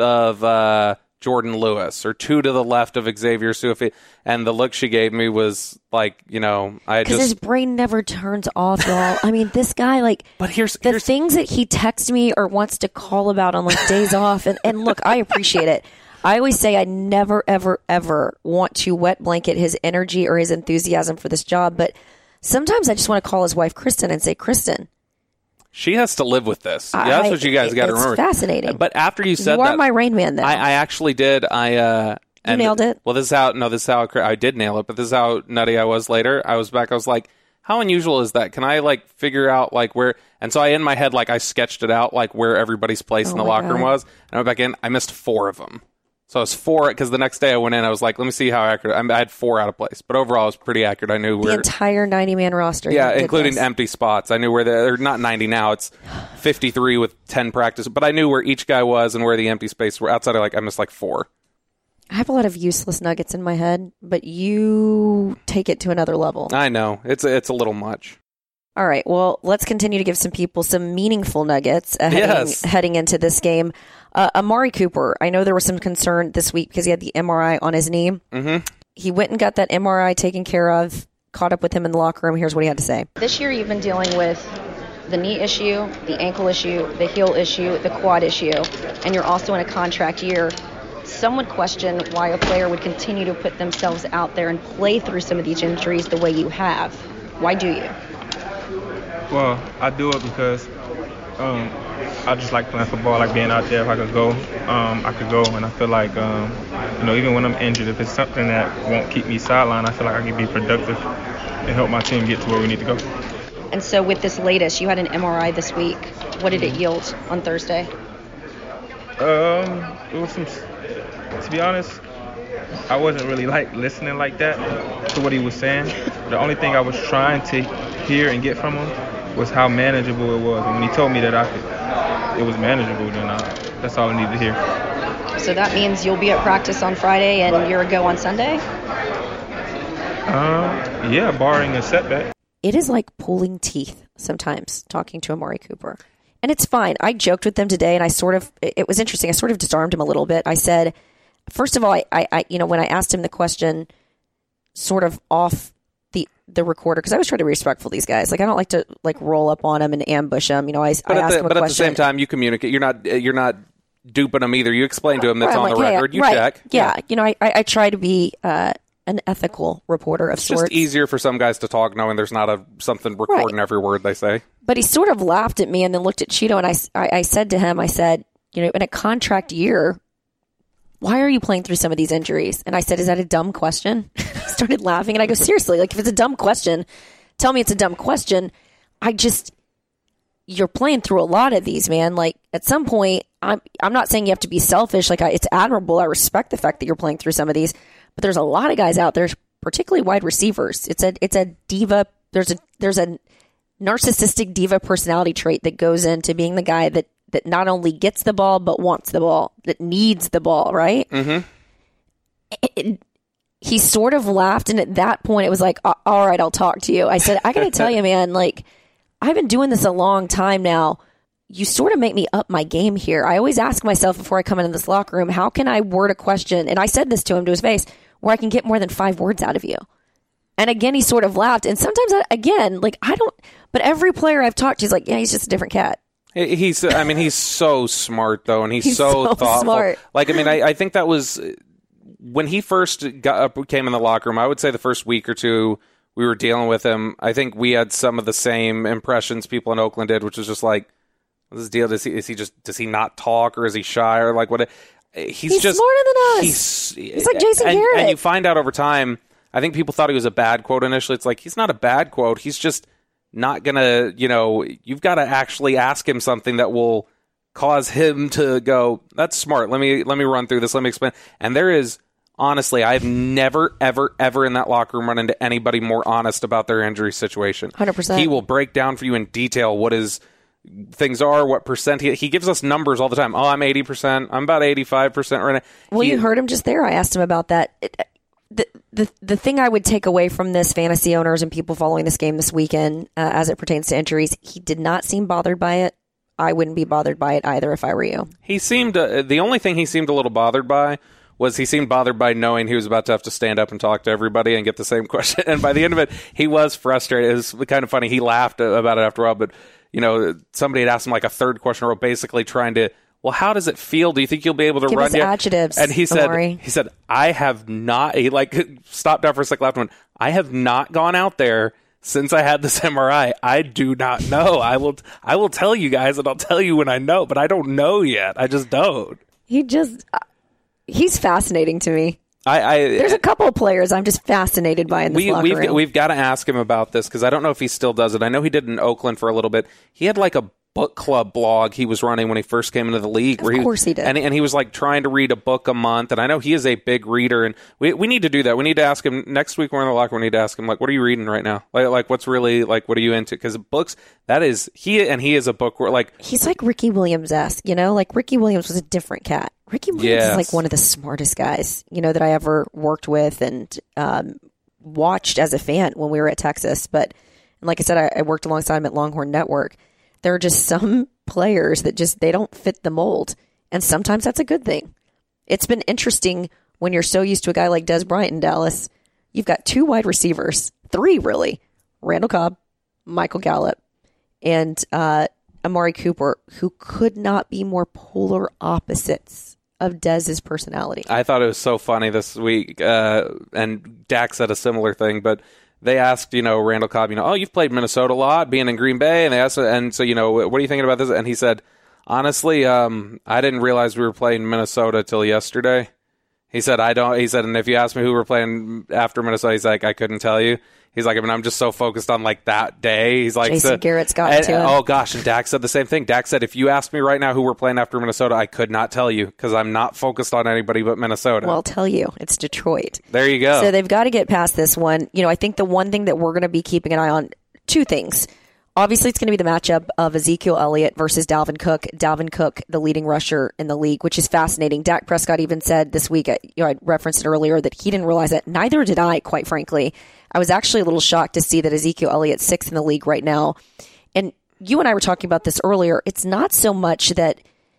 of Jordan Lewis or 2 to the left of Xavier Sufi. And the look she gave me was like, because his brain never turns off, y'all. I mean, this guy, but here's things that he texts me or wants to call about on like days off. And look, I appreciate it. I always say I never, ever, ever want to wet blanket his energy or his enthusiasm for this job. But sometimes I just want to call his wife, Kristen, and say, Kristen. She has to live with this. That's what you guys got to remember. It's fascinating. But after you said that. You are my Rain Man, though. I actually did. You nailed it? Well, this is how I did nail it, but this is how nutty I was later. I was back. I was like, how unusual is that? Can I figure out where? And so in my head, I sketched it out, where everybody's place in the locker room was. And I went back in. I missed 4 of them. So I was 4, because the next day I went in, I was like, let me see how accurate. I had 4 out of place. But overall, I was pretty accurate. I knew the entire 90-man roster. Yeah, including empty spots. I knew where they're not 90 now. It's 53 with 10 practice. But I knew where each guy was and where the empty space were. Outside of I missed 4. I have a lot of useless nuggets in my head, but you take it to another level. I know. It's a little much. All right, well, let's continue to give some people some meaningful nuggets heading into this game. Amari Cooper, I know there was some concern this week because he had the MRI on his knee. Mm-hmm. He went and got that MRI taken care of, caught up with him in the locker room. Here's what he had to say. This year you've been dealing with the knee issue, the ankle issue, the heel issue, the quad issue, and you're also in a contract year. Some would question why a player would continue to put themselves out there and play through some of these injuries the way you have. Why do you? Well, I do it because I just like playing football, I like being out there. If I could go, I could go. And I feel like, even when I'm injured, if it's something that won't keep me sidelined, I feel like I can be productive and help my team get to where we need to go. And so with this latest, you had an MRI this week. What did it yield on Thursday? It was some, to be honest, I wasn't really listening like that to what he was saying. The only thing I was trying to hear and get from him was how manageable it was. And when he told me that it was manageable, then that's all I needed to hear. So that means you'll be at practice on Friday and you're a go on Sunday? Yeah, barring a setback. It is like pulling teeth sometimes talking to Amari Cooper. And it's fine. I joked with them today, and it was interesting. I sort of disarmed him a little bit. I said, first of all, I when I asked him the question sort of off the recorder, because I was trying to be respectful of these guys. I don't like to roll up on them and ambush them. I asked him a question. But at the same time, you communicate. You're not duping them either. You explain to them that's on the record. You check. Yeah. I try to be an ethical reporter of sorts. It's just easier for some guys to talk knowing there's not something recording every word they say. But he sort of laughed at me and then looked at Cheeto, and I said to him, in a contract year, why are you playing through some of these injuries? And I said, is that a dumb question? He started laughing, and I go, seriously, if it's a dumb question, tell me it's a dumb question. You're playing through a lot of these, man. At some point, I'm not saying you have to be selfish. It's admirable. I respect the fact that you're playing through some of these, but there's a lot of guys out there, particularly wide receivers. It's a diva. There's a narcissistic diva personality trait that goes into being the guy that not only gets the ball, but wants the ball, that needs the ball, right? Mm-hmm. He sort of laughed, and at that point, it was like, all right, I'll talk to you. I said, I got to tell you, man, I've been doing this a long time now. You sort of make me up my game here. I always ask myself before I come into this locker room, how can I word a question? And I said this to him to his face, where I can get more than 5 words out of you. And again, he sort of laughed. And sometimes, but every player I've talked to, he's like, yeah, he's just a different cat. He's so smart, though, and he's so thoughtful. Smart. I think that was when he first came in the locker room. I would say the first week or two we were dealing with him, I think we had some of the same impressions people in Oakland did, which was just like, what's his deal? Does he not talk, or is he shy, or like what? He's just smarter than us. He's like Jason Garrett. And you find out over time, I think people thought he was a bad quote initially. It's like, he's not a bad quote. He's just not going to, you've got to actually ask him something that will cause him to go, that's smart. Let me run through this. Let me explain. And there is, honestly, I've never, ever, ever in that locker room run into anybody more honest about their injury situation. 100%. He will break down for you in detail what his things are, what percent. He gives us numbers all the time. Oh, I'm 80%. I'm about 85% right now. Well, you heard him just there. I asked him about that. The thing I would take away from this, fantasy owners and people following this game this weekend, as it pertains to injuries, he did not seem bothered by it. I wouldn't be bothered by it either if I were you. He seemed, the only thing he seemed a little bothered by was he seemed bothered by knowing he was about to have to stand up and talk to everybody and get the same question. And by the end of it, he was frustrated. It was kind of funny. He laughed about it after a while, but somebody had asked him like a third question in a row, basically trying to, well, how does it feel? Do you think you'll be able to Give run us yet? Adjectives, And he said, I have not, he like stopped out for a second, laughed and went, I have not gone out there since I had this MRI. I do not know. I will tell you guys, and I'll tell you when I know, but I don't know yet. I just don't. He's fascinating to me. There's a couple of players I'm just fascinated by in this locker room. We've got to ask him about this, because I don't know if he still does it. I know he did in Oakland for a little bit. He had like a book club blog he was running when he first came into the league. Of course he did. And he was like trying to read a book a month. And I know he is a big reader. And we need to do that. We need to ask him next week. We're in the locker room. We need to ask him, like, what are you reading right now? Like what's really, like, what are you into? Because books, he is a book where, like, he's like Ricky Williams-esque, like Ricky Williams was a different cat. Ricky Williams is like one of the smartest guys, that I ever worked with and watched as a fan when we were at Texas. But like I said, I worked alongside him at Longhorn Network. There are just some players that they don't fit the mold. And sometimes that's a good thing. It's been interesting when you're so used to a guy like Des Bryant in Dallas. You've got 2 wide receivers, 3 really, Randall Cobb, Michael Gallup, and Amari Cooper, who could not be more polar opposites of Dez's personality. I thought it was so funny this week, and Dak said a similar thing, but they asked, Randall Cobb, oh, you've played Minnesota a lot, being in Green Bay, and they asked, and so, what are you thinking about this? And he said, honestly, I didn't realize we were playing Minnesota till yesterday. He said, and if you ask me who we're playing after Minnesota, he's like, I couldn't tell you. He's like, I'm just so focused on like that day. He's like, Jason Garrett's got to him. Oh gosh, and Dak said the same thing. Dak said, if you ask me right now who we're playing after Minnesota, I could not tell you because I'm not focused on anybody but Minnesota. Well, I'll tell you, it's Detroit. There you go. So they've got to get past this one. I think the one thing that we're going to be keeping an eye on, 2 things. Obviously, it's going to be the matchup of Ezekiel Elliott versus Dalvin Cook. Dalvin Cook, the leading rusher in the league, which is fascinating. Dak Prescott even said this week, I referenced it earlier, that he didn't realize that. Neither did I, quite frankly. I was actually a little shocked to see that Ezekiel Elliott's 6th in the league right now. And you and I were talking about this earlier. It's not so much that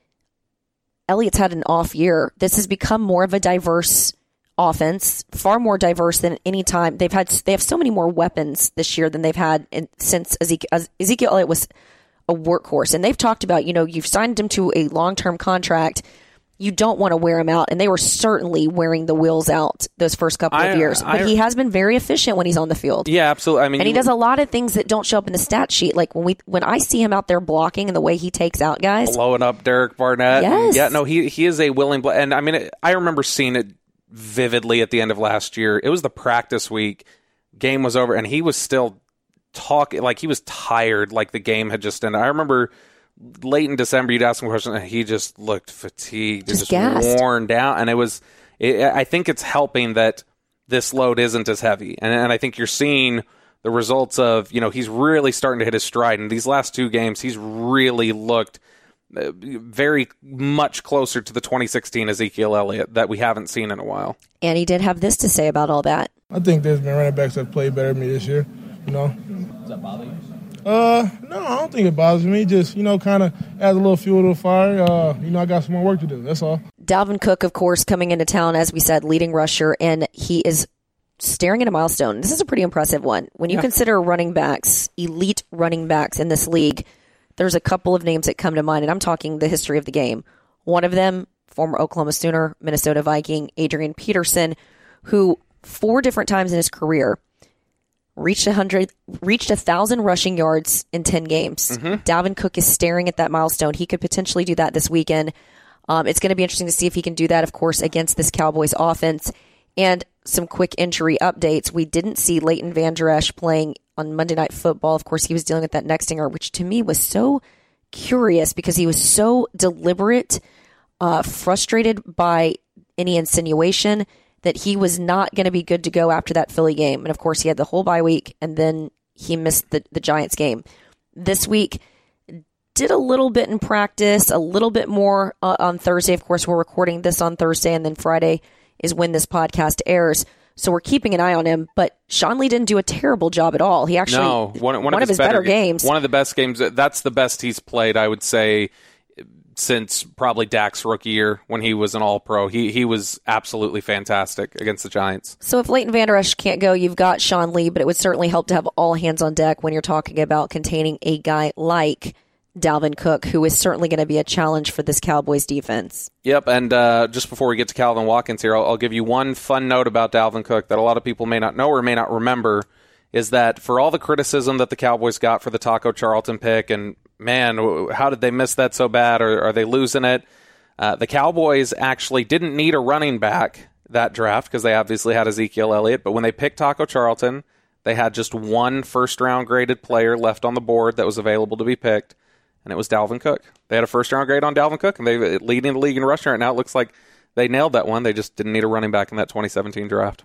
Elliott's had an off year. This has become more of a diverse offense, far more diverse than any time. They have so many more weapons this year than they've had since Ezekiel Elliott was a workhorse. And they've talked about, you've signed him to a long-term contract. You don't want to wear him out. And they were certainly wearing the wheels out those first couple of years. But he has been very efficient when he's on the field. Yeah, absolutely. And he does a lot of things that don't show up in the stat sheet. Like when I see him out there blocking and the way he takes out guys. Blowing up Derek Barnett. Yes. Yeah, no, he is a willing and I remember seeing it vividly at the end of last year. It was the practice week. Game was over, and he was still talking like he was tired, like the game had just ended. I remember late in December, you'd ask him a question, and he just looked fatigued, just worn down. And I think it's helping that this load isn't as heavy. And I think you're seeing the results of, he's really starting to hit his stride. In these last 2 games, he's really looked very much closer to the 2016 Ezekiel Elliott that we haven't seen in a while. And he did have this to say about all that. I think there's been running backs that played better than me this year, Does that bother you? No, I don't think it bothers me. Just, kind of adds a little fuel to the fire. I got some more work to do. That's all. Dalvin Cook, of course, coming into town, as we said, leading rusher, and he is staring at a milestone. This is a pretty impressive one. When you consider running backs, elite running backs in this league, there's a couple of names that come to mind, and I'm talking the history of the game. One of them, former Oklahoma Sooner, Minnesota Viking, Adrian Peterson, who 4 different times in his career reached 1,000 rushing yards in 10 games. Dalvin Cook is staring at that milestone. He could potentially do that this weekend. It's going to be interesting to see if he can do that, of course, against this Cowboys offense. And some quick injury updates. We didn't see Leighton Vander Esch playing on Monday Night Football. Of course, he was dealing with that neck stinger, which to me was so curious because he was so deliberate, frustrated by any insinuation that he was not going to be good to go after that Philly game. And of course, he had the whole bye week, and then he missed the Giants game. This week, did a little bit in practice, a little bit more on Thursday. Of course, we're recording this on Thursday, and then Friday is when this podcast airs. So we're keeping an eye on him. But Sean Lee didn't do a terrible job at all. He actually, one of his better games. One of the best games. That's the best he's played, I would say, since probably Dak's rookie year when he was an All-Pro. He was absolutely fantastic against the Giants. So if Leighton Vander Esch can't go, you've got Sean Lee, but it would certainly help to have all hands on deck when you're talking about containing a guy like Dalvin Cook, who is certainly going to be a challenge for this Cowboys defense. Yep, and just before we get to Calvin Watkins here, I'll give you one fun note about Dalvin Cook that a lot of people may not know or may not remember, is that for all the criticism that the Cowboys got for the Taco Charlton pick, and man, how did they miss that so bad, or are they losing it? The Cowboys actually didn't need a running back that draft because they obviously had Ezekiel Elliott, but when they picked Taco Charlton, they had just one first-round graded player left on the board that was available to be picked, and it was Dalvin Cook. They had a first-round grade on Dalvin Cook, and they're leading the league in rushing right now. It looks like they nailed that one. They just didn't need a running back in that 2017 draft.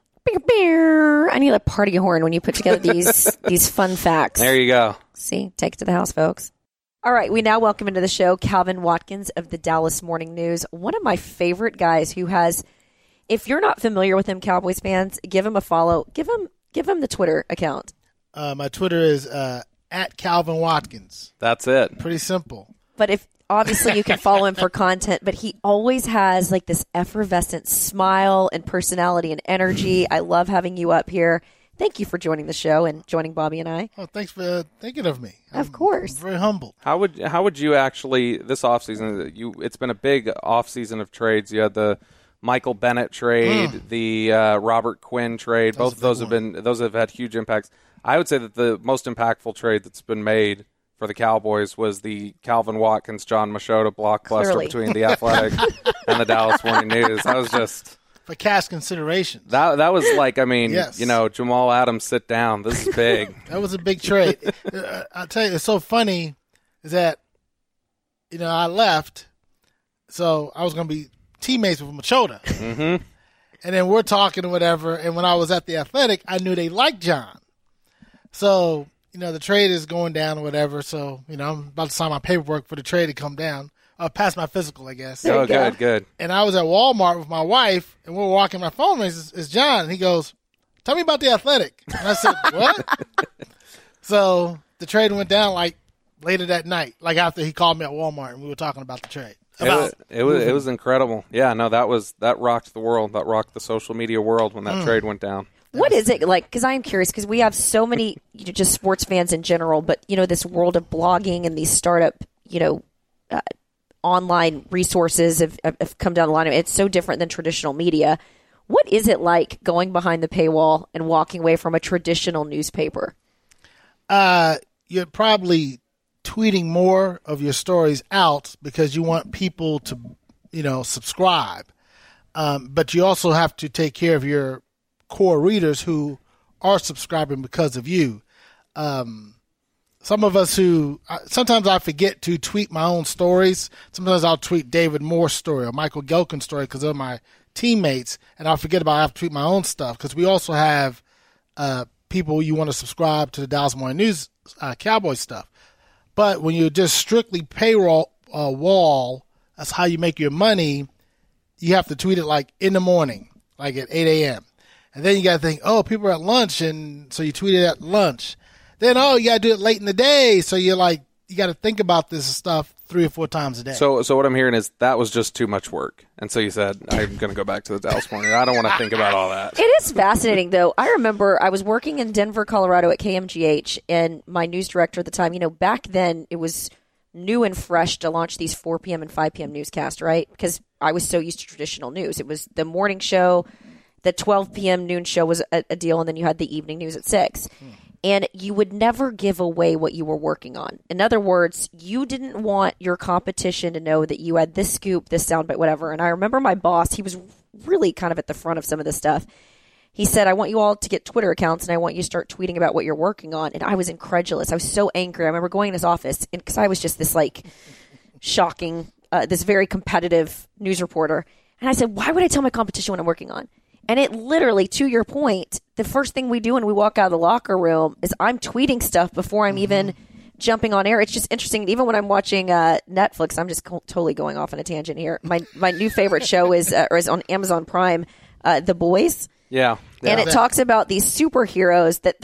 I need a party horn when you put together these fun facts. There you go. See, take it to the house, folks. All right, we now welcome into the show Calvin Watkins of the Dallas Morning News, one of my favorite guys who has, if you're not familiar with him, Cowboys fans, give him a follow. Give him the Twitter account. My Twitter is at Calvin Watkins. That's it. Pretty simple. But if obviously you can follow him for content, but he always has like this effervescent smile and personality and energy. I love having you up here. Thank you for joining the show and joining Bobby and I. Oh, thanks for thinking of me. Of course. I'm very humbled. How would you actually, this offseason, it's been a big offseason of trades. You had the Michael Bennett trade, the Robert Quinn trade. Both of those have had huge impacts. I would say that the most impactful trade that's been made for the Cowboys was the Calvin Watkins, John Machota blockbuster between the Athletic and the Dallas Morning News. That was just for cash considerations. That was like, I mean, yes. Jamal Adams, sit down. This is big. That was a big trade. I'll tell you, it's so funny is that, I left, so I was going to be teammates with Machota. Mm-hmm. And then we're talking or whatever, and when I was at the Athletic, I knew they liked John. So, the trade is going down or whatever, so, I'm about to sign my paperwork for the trade to come down. Pass my physical, I guess. Oh, good. And I was at Walmart with my wife, and we're walking my phone, and it's John, and he goes, tell me about the Athletic. And I said, what? So the trade went down, like, later that night, like after he called me at Walmart, and we were talking about the trade. It was incredible. Yeah, no, that rocked the world. That rocked the social media world when that trade went down. What is it like? Because I am curious, because we have so many just sports fans in general, but, this world of blogging and these startup, online resources have come down the line. It's so different than traditional media. What is it like going behind the paywall and walking away from a traditional newspaper? You're probably tweeting more of your stories out because you want people to, subscribe. But you also have to take care of your core readers who are subscribing because of you. Some of us sometimes I forget to tweet my own stories. Sometimes I'll tweet David Moore's story or Michael Gelkin's story because they're my teammates, and I'll forget about I have to tweet my own stuff because we also have people you want to subscribe to the Dallas Morning News Cowboys stuff. But when you're just strictly payroll wall, that's how you make your money, you have to tweet it like in the morning, like at 8 a.m. And then you got to think, people are at lunch, and so you tweet it at lunch. Then, you got to do it late in the day, so you're like, you got to think about this stuff 3 or 4 times a day. So what I'm hearing is that was just too much work. And so you said, I'm going to go back to the Dallas Morning. I don't want to think about all that. It is fascinating, though. I remember I was working in Denver, Colorado at KMGH, and my news director at the time, back then it was new and fresh to launch these 4 p.m. and 5 p.m. newscasts, right? Because I was so used to traditional news. It was the morning show, The 12 p.m. noon show was a deal, and then you had the evening news at 6. And you would never give away what you were working on. In other words, you didn't want your competition to know that you had this scoop, this soundbite, whatever. And I remember my boss, he was really kind of at the front of some of this stuff. He said, I want you all to get Twitter accounts, and I want you to start tweeting about what you're working on. And I was incredulous. I was so angry. I remember going in his office, because I was just this, like, shocking, this very competitive news reporter. And I said, why would I tell my competition what I'm working on? And it literally, to your point, the first thing we do when we walk out of the locker room is I'm tweeting stuff before I'm even jumping on air. It's just interesting. Even when I'm watching Netflix, I'm just totally going off on a tangent here. My new favorite show is on Amazon Prime, The Boys. Yeah. And it talks about these superheroes that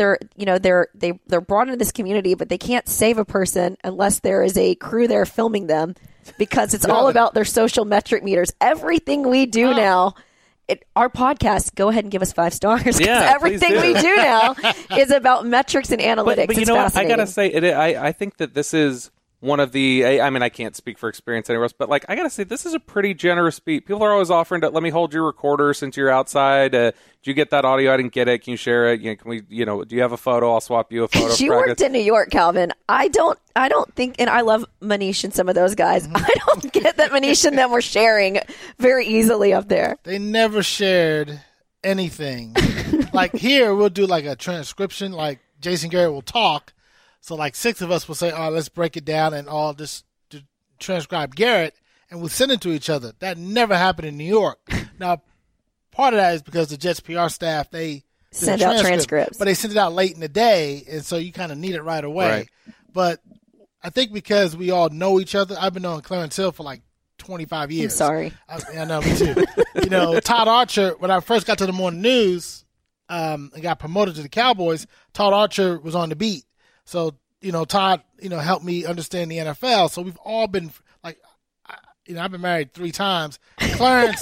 they're brought into this community, but they can't save a person unless there is a crew there filming them, because it's all about their social metric meters. Everything we do now. Our podcast, go ahead and give us 5 stars. Yeah, everything we do now is about metrics and analytics. But you know what? I gotta say, I think that this is one of the. I mean, I can't speak for experience anywhere else, but like, I gotta say, this is a pretty generous beat. People are always offering to let me hold your recorder since you're outside. Did you get that audio? I didn't get it. Can you share it? Can we? Do you have a photo? I'll swap you a photo. You worked in New York, Calvin. I don't think, and I love Manish and some of those guys. I don't get that Manish and them were sharing very easily up there. They never shared anything. Like here, we'll do like a transcription. Like Jason Garrett will talk. So like 6 of us will say, "Oh, let's break it down and all this to transcribe Garrett," and we'll send it to each other. That never happened in New York. Now, part of that is because the Jets PR staff, they send out transcripts, but they send it out late in the day, and so you kind of need it right away. Right. But I think because we all know each other, I've been knowing Clarence Hill for like 25 years. I'm sorry. I know, me too. Todd Archer, when I first got to the morning news and got promoted to the Cowboys, Todd Archer was on the beat. So, Todd, helped me understand the NFL. So we've all been like, I've been married 3 times. Clarence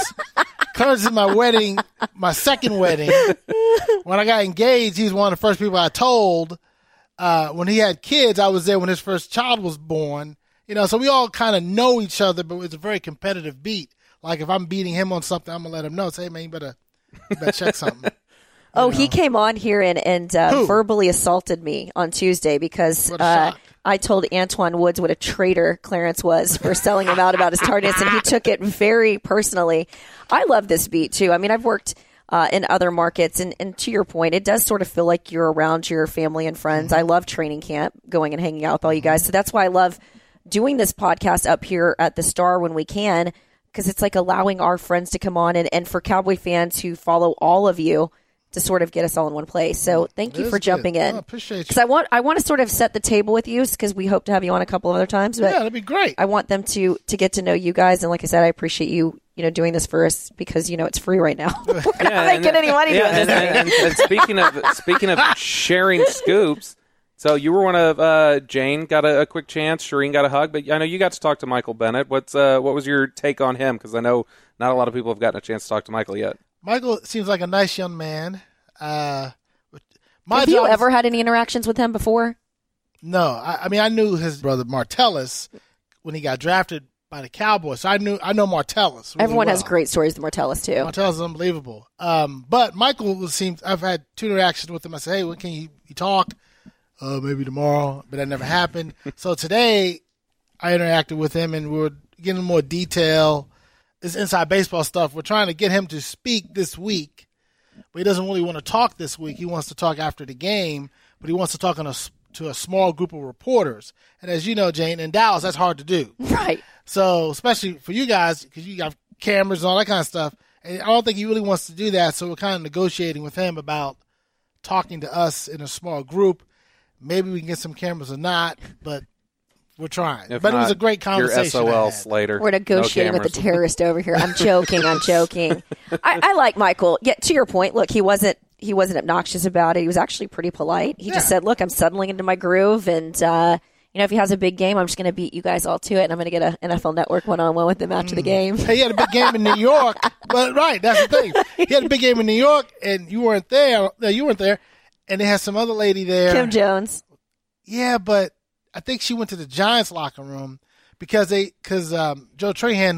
is my second wedding. When I got engaged, he was one of the first people I told. When he had kids, I was there when his first child was born. So we all kind of know each other, but it's a very competitive beat. Like if I'm beating him on something, I'm gonna let him know. Say, hey, man, you better check something. He came on here and verbally assaulted me on Tuesday because I told Antoine Woods what a traitor Clarence was for selling him out about his tardiness, and he took it very personally. I love this beat, too. I mean, I've worked in other markets, and to your point, it does sort of feel like you're around your family and friends. I love training camp, going and hanging out with all you guys. So that's why I love doing this podcast up here at the Star when we can, because it's like allowing our friends to come on, and for Cowboy fans who follow all of you, to sort of get us all in one place. So thank you for jumping in. I appreciate you. Because I want to sort of set the table with you, because we hope to have you on a couple of other times. But yeah, that'd be great. I want them to get to know you guys. And like I said, I appreciate you doing this for us, because it's free right now. We're not making any money doing this. And speaking of sharing scoops, so you were one of Jane got a quick chance, Shireen got a hug, but I know you got to talk to Michael Bennett. What was your take on him? Because I know not a lot of people have gotten a chance to talk to Michael yet. Michael seems like a nice young man. Have you ever had any interactions with him before? No. I mean, I knew his brother Martellus when he got drafted by the Cowboys. So I know Martellus really Everyone well. has great stories with Martellus, too. Martellus is unbelievable. But Michael I've had 2 interactions with him. I said, hey, when can you talk? Maybe tomorrow, but that never happened. So today I interacted with him, and we were getting more detail. This inside baseball stuff. We're trying to get him to speak this week, but he doesn't really want to talk this week. He wants to talk after the game, but he wants to talk to a small group of reporters. And as you know, Jane, in Dallas, that's hard to do. Right. So especially for you guys, because you got cameras and all that kind of stuff. And I don't think he really wants to do that. So we're kind of negotiating with him about talking to us in a small group. Maybe we can get some cameras or not, but we're trying. But it was a great conversation. Your SOL Slater. We're negotiating with the terrorist over here. I'm joking. I like Michael. Yeah, to your point, look, he wasn't obnoxious about it. He was actually pretty polite. He just said, look, I'm settling into my groove, and if he has a big game, I'm just going to beat you guys all to it, and I'm going to get an NFL Network one-on-one with him after the game. He had a big game in New York, but right, that's the thing. He had a big game in New York, and you weren't there. No, you weren't there, and they had some other lady there. Kim Jones. Yeah, but I think she went to the Giants locker room because Joe Trahan, who's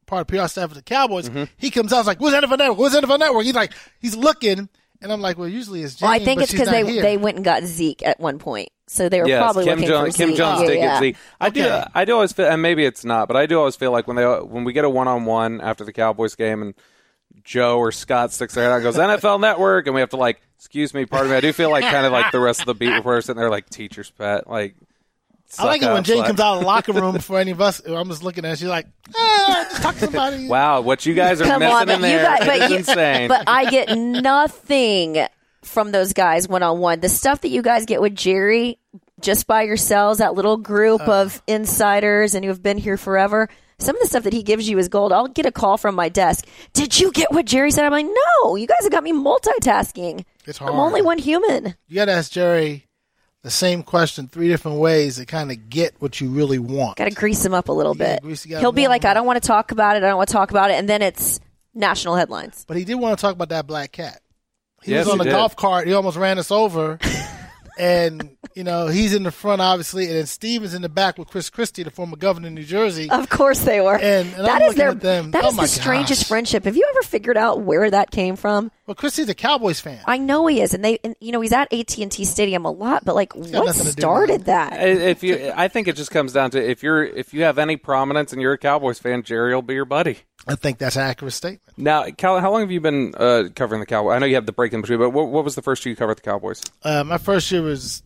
part of PR staff of the Cowboys. He comes out like, "Where's NFL Network? Where's NFL Network?" He's looking, and I'm like, "Well, usually it's Jane." Well, I think it's because they went and got Zeke at one point, so they were probably Kim looking for Zeke. Kim Jones did get Zeke. I do always feel, and maybe it's not, but I do always feel like when we get a 1-on-1 after the Cowboys game and Joe or Scott sticks their head out and goes, NFL Network, and we have to like, excuse me, pardon me. I do feel like kind of like the rest of the beat reporters sitting there like teacher's pet. Like, I like it when Jane comes out of the locker room before any of us. I'm just looking at her. She's like, just talk to somebody. Wow, what you guys are missing in there is insane. But I get nothing from those guys one-on-one. The stuff that you guys get with Jerry just by yourselves, that little group of insiders and who have been here forever, some of the stuff that he gives you is gold. I'll get a call from my desk. Did you get what Jerry said? I'm like, no, you guys have got me multitasking. It's hard. I'm only one human. You got to ask Jerry the same question 3 different ways to kind of get what you really want. Got to grease him up a little bit. He'll be like, I don't want to talk about it. I don't want to talk about it. And then it's national headlines. But he did want to talk about that black cat. He was on the golf cart. He almost ran us over. And, he's in the front, obviously, and then Stevens in the back with Chris Christie, the former governor of New Jersey. Of course they were. And that is the strangest gosh. friendship. Have you ever figured out where that came from? Well, Christie's a Cowboys fan. I know he is, and he's at AT&T Stadium a lot. But what started that? I think it just comes down to if you have any prominence and you're a Cowboys fan, Jerry will be your buddy. I think that's an accurate statement. Now, Cal, how long have you been covering the Cowboys? I know you have the break in between, but what was the first year you covered the Cowboys? My first year was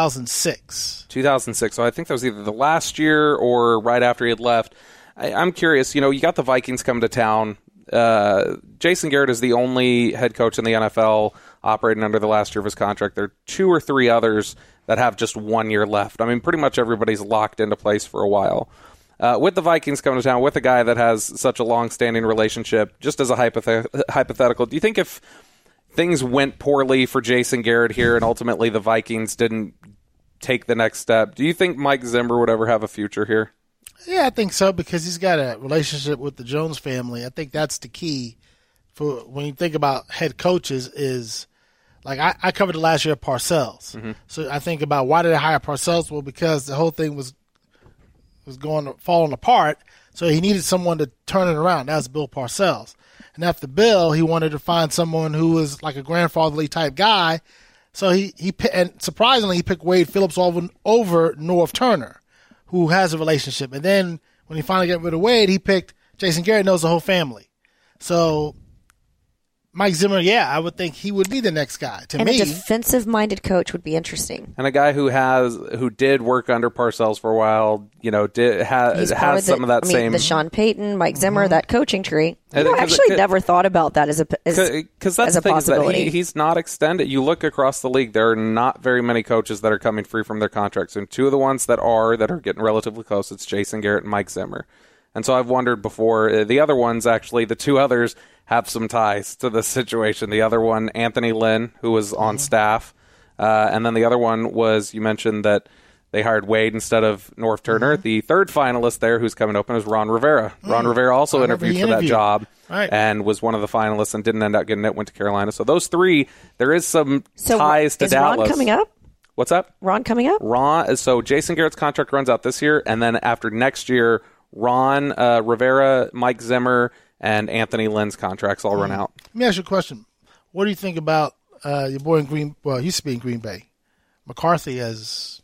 2006. 2006. So I think that was either the last year or right after he had left. I'm curious. You got the Vikings coming to town. Jason Garrett is the only head coach in the NFL operating under the last year of his contract. There are 2 or 3 others that have just 1 year left. I mean, pretty much everybody's locked into place for a while. With the Vikings coming to town, with a guy that has such a long-standing relationship, just as a hypothetical, do you think if things went poorly for Jason Garrett here and ultimately the Vikings didn't take the next step, do you think Mike Zimmer would ever have a future here? Yeah, I think so, because he's got a relationship with the Jones family. I think that's the key for when you think about head coaches is, like I covered the last year of Parcells. Mm-hmm. So I think about why did I hire Parcells? Well, because the whole thing was falling apart, so he needed someone to turn it around. That was Bill Parcells. And after Bill, he wanted to find someone who was like a grandfatherly type guy. So he surprisingly, he picked Wade Phillips over Norv Turner, who has a relationship. And then when he finally got rid of Wade, he picked Jason Garrett, knows the whole family. So Mike Zimmer, I would think he would be the next guy. To me, a defensive-minded coach would be interesting. And a guy who did work under Parcells for a while, has some of that same. The Sean Payton, Mike Zimmer, that coaching tree. I actually never thought about that as a possibility. He's not extended. You look across the league, there are not very many coaches that are coming free from their contracts, and 2 of the ones that are getting relatively close. It's Jason Garrett and Mike Zimmer. And so I've wondered before, the other ones, actually, the 2 others have some ties to this situation. The other one, Anthony Lynn, who was on staff. And then the other one was, you mentioned that they hired Wade instead of Norv Turner. Mm-hmm. The third finalist there who's coming open is Ron Rivera. Ron Rivera also interviewed for that job and was one of the finalists and didn't end up getting it, went to Carolina. So those 3, there is some ties to Dallas. Is Ron coming up? What's up? Ron coming up? So Jason Garrett's contract runs out this year, and then after next year, Ron Rivera, Mike Zimmer, and Anthony Lynn's contracts all run out. Let me ask you a question. What do you think about your boy in Green? Well, he used to be in Green Bay. McCarthy has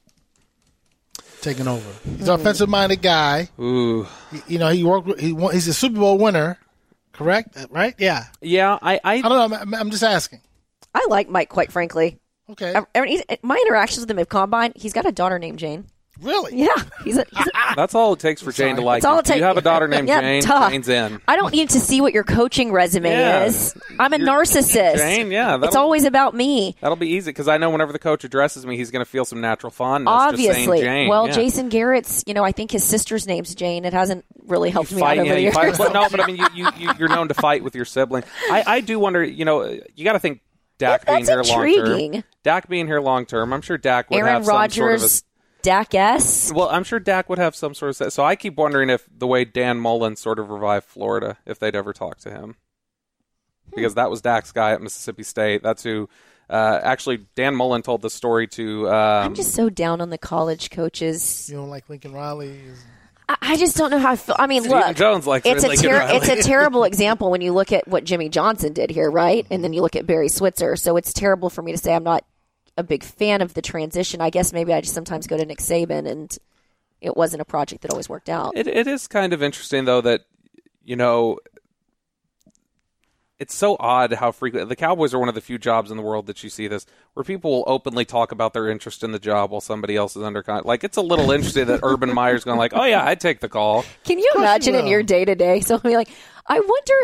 taken over. He's an offensive-minded guy. Ooh. He's a Super Bowl winner, correct? Right? Yeah. Yeah. I don't know. I'm just asking. I like Mike, quite frankly. Okay. My interactions with him have combined. He's got a daughter named Jane. Really? Yeah. That's all it takes for Jane to like you. You have a daughter named Jane, Jane's in. I don't need to see what your coaching resume is. I'm a narcissist. Jane, it's always about me. That'll be easy because I know whenever the coach addresses me, he's going to feel some natural fondness. Obviously. Just saying Jane. Well, Jason Garrett's, I think his sister's name's Jane. It hasn't really helped me out over the years. But I mean, you're known to fight with your sibling. I do wonder, you got to think Dak being here long term. Dak being here long term, I'm sure Dak would have some sort of a... Dak S. Well, I'm sure Dak would have some sort of... So I keep wondering if the way Dan Mullen sort of revived Florida, if they'd ever talk to him. Because that was Dak's guy at Mississippi State. That's who... actually, Dan Mullen told the story to... I'm just so down on the college coaches. You don't like Lincoln Riley? I just don't know how I feel. I mean, Stephen look, Jones likes it's Ridley. a terrible example when you look at what Jimmy Johnson did here, right? And then you look at Barry Switzer. So it's terrible for me to say I'm not a big fan of the transition. I guess maybe I just sometimes go to Nick Saban, and it wasn't a project that always worked out. It is kind of interesting, though, that, it's so odd how frequently the Cowboys are one of the few jobs in the world that you see this where people will openly talk about their interest in the job while somebody else is under contract. Like, it's a little interesting that Urban Meyer's going like, oh yeah, I'd take the call. Can you imagine in your day to day? So I'll be like, I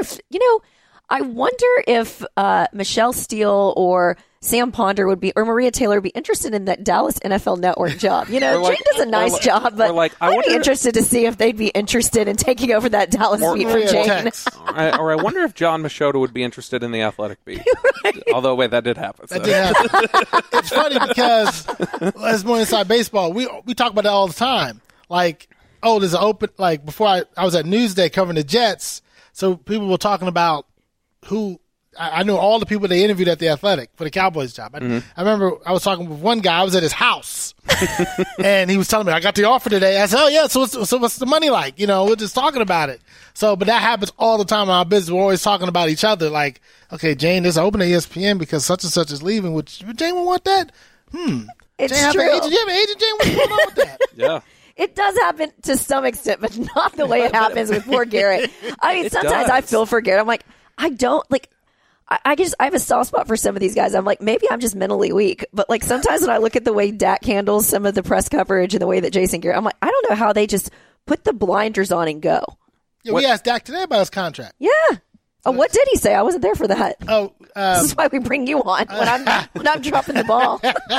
wonder if Michelle Steele or Sam Ponder would be, or Maria Taylor would be interested in that Dallas NFL Network job. Jane does a nice job, but I'd be interested to see if they'd be interested in taking over that Dallas beat for Jane. Or I wonder if John Machota would be interested in the athletic beat. Right. Although, wait, that did happen. So. That did happen. It's funny because, as more inside baseball, we talk about that all the time. Like, there's an open, like, before I was at Newsday covering the Jets, so people were talking about who. I knew all the people they interviewed at the Athletic for the Cowboys job. I remember I was talking with one guy. I was at his house, and he was telling me, I got the offer today. I said, oh, yeah, so what's the money like? We're just talking about it. So, but that happens all the time in our business. We're always talking about each other. Like, okay, Jane, there's an open at ESPN because such and such is leaving. Would Jane want that? It's Jane, true. Do you have an agent, Jane? What's going on with that? Yeah. It does happen to some extent, but not the way it happens with poor Garrett. I mean, sometimes I feel for Garrett. I'm like, I don't, like, I have a soft spot for some of these guys. I'm like, maybe I'm just mentally weak. But, like, sometimes when I look at the way Dak handles some of the press coverage and the way that Jason Garrett, I'm like, I don't know how they just put the blinders on and go. Yeah, we asked Dak today about his contract. Yeah. Oh, what did he say? I wasn't there for that. This is why we bring you on when I'm dropping the ball.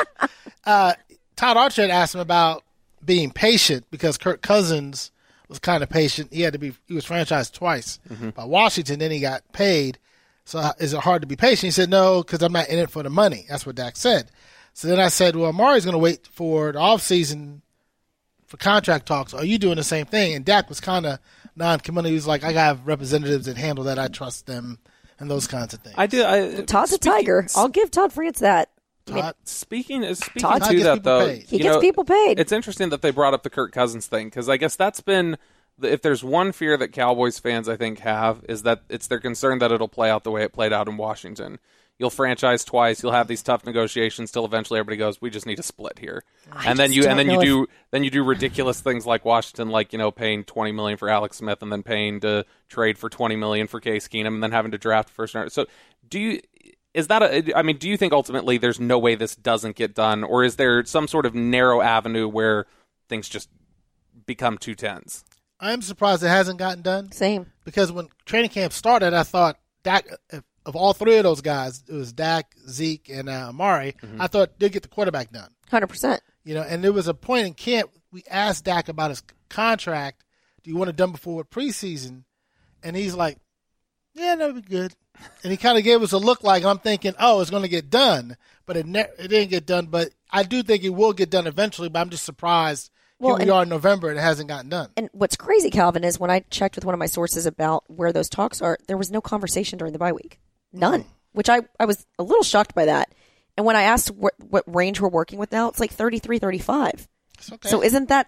Todd Archer had asked him about being patient because Kirk Cousins was kind of patient. He was franchised twice by Washington, then he got paid. So is it hard to be patient? He said, no, because I'm not in it for the money. That's what Dak said. So then I said, well, Amari's going to wait for the offseason for contract talks. Are you doing the same thing? And Dak was kind of non-committal. He was like, I have representatives that handle that. I trust them and those kinds of things. I do. Todd's a tiger. I'll give Todd France that. Speaking to Todd that, though, he gets people paid. It's interesting that they brought up the Kirk Cousins thing because I guess that's been – if there's one fear that Cowboys fans, I think, have is that it's their concern that it'll play out the way it played out in Washington. You'll franchise twice. You'll have these tough negotiations till eventually everybody goes, we just need a split here. And then you do ridiculous things like Washington, like, paying $20 million for Alex Smith and then paying to trade for $20 million for Case Keenum and then having to draft first round. So do you think ultimately there's no way this doesn't get done, or is there some sort of narrow avenue where things just become 2-10s? I'm surprised it hasn't gotten done. Same. Because when training camp started, I thought Dak, of all three of those guys, it was Dak, Zeke, and Amari, I thought they'd get the quarterback done. 100%. And there was a point in camp, we asked Dak about his contract. Do you want it done before preseason? And he's like, yeah, that would be good. And he kind of gave us a look like, I'm thinking, it's going to get done. But it didn't get done. But I do think it will get done eventually, but I'm just surprised. Here we are in November, and it hasn't gotten done. And what's crazy, Calvin, is when I checked with one of my sources about where those talks are, there was no conversation during the bye week. None. Which I was a little shocked by that. And when I asked what range we're working with now, it's like 33, 35. Okay. So isn't that...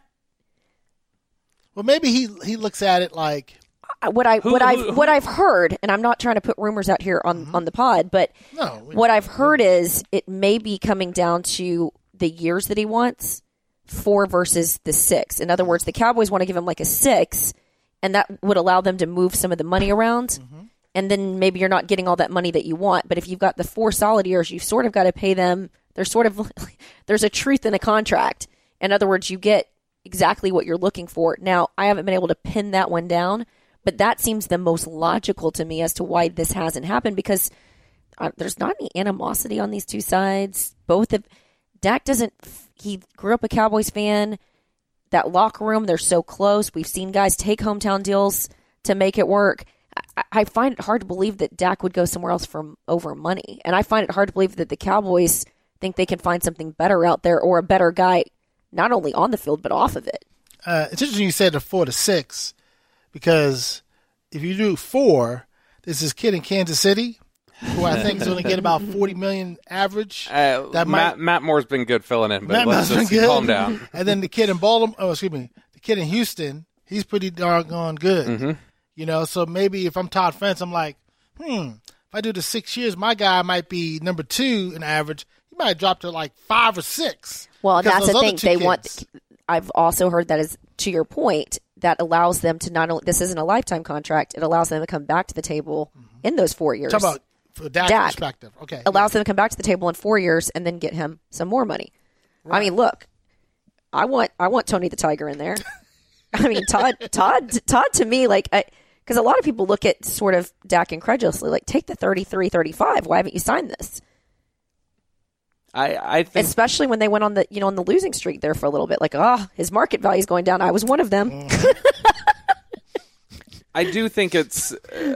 Well, maybe he looks at it like... What I've heard, and I'm not trying to put rumors out here on the pod, but what I've heard is it may be coming down to the years that he wants, 4 versus the 6. In other words, the Cowboys want to give him like a 6, and that would allow them to move some of the money around. And then maybe you're not getting all that money that you want. But if you've got the 4 solid years, you've sort of got to pay them. There's a truth in a contract. In other words, you get exactly what you're looking for. Now, I haven't been able to pin that one down, but that seems the most logical to me as to why this hasn't happened, because there's not any animosity on these two sides. Dak doesn't. He grew up a Cowboys fan. That locker room, they're so close. We've seen guys take hometown deals to make it work. I find it hard to believe that Dak would go somewhere else over money. And I find it hard to believe that the Cowboys think they can find something better out there, or a better guy, not only on the field, but off of it. It's interesting you said the 4 to 6, because if you do 4, there's this kid in Kansas City who I think is going to get about $40 million average. Matt Moore's been good filling in, but let's just calm down. And then the kid in the kid in Houston, he's pretty doggone good. Mm-hmm. You know, so maybe if I'm Todd France, I'm like, if I do the 6 years, my guy might be number 2 in average. He might drop to like 5 or 6. Well, that's the thing. They kids. want. I've also heard that is, to your point, that allows them to not only, this isn't a lifetime contract, it allows them to come back to the table in those 4 years. Talk about from Dak's perspective. Okay. Allows them to come back to the table in 4 years and then get him some more money. Right. I mean, look, I want Tony the Tiger in there. I mean, Todd to me, like, because a lot of people look at sort of Dak incredulously, like, take the 33, 35. Why haven't you signed this? I think, especially when they went on the on the losing streak there for a little bit, like, his market value is going down. I was one of them. I do think it's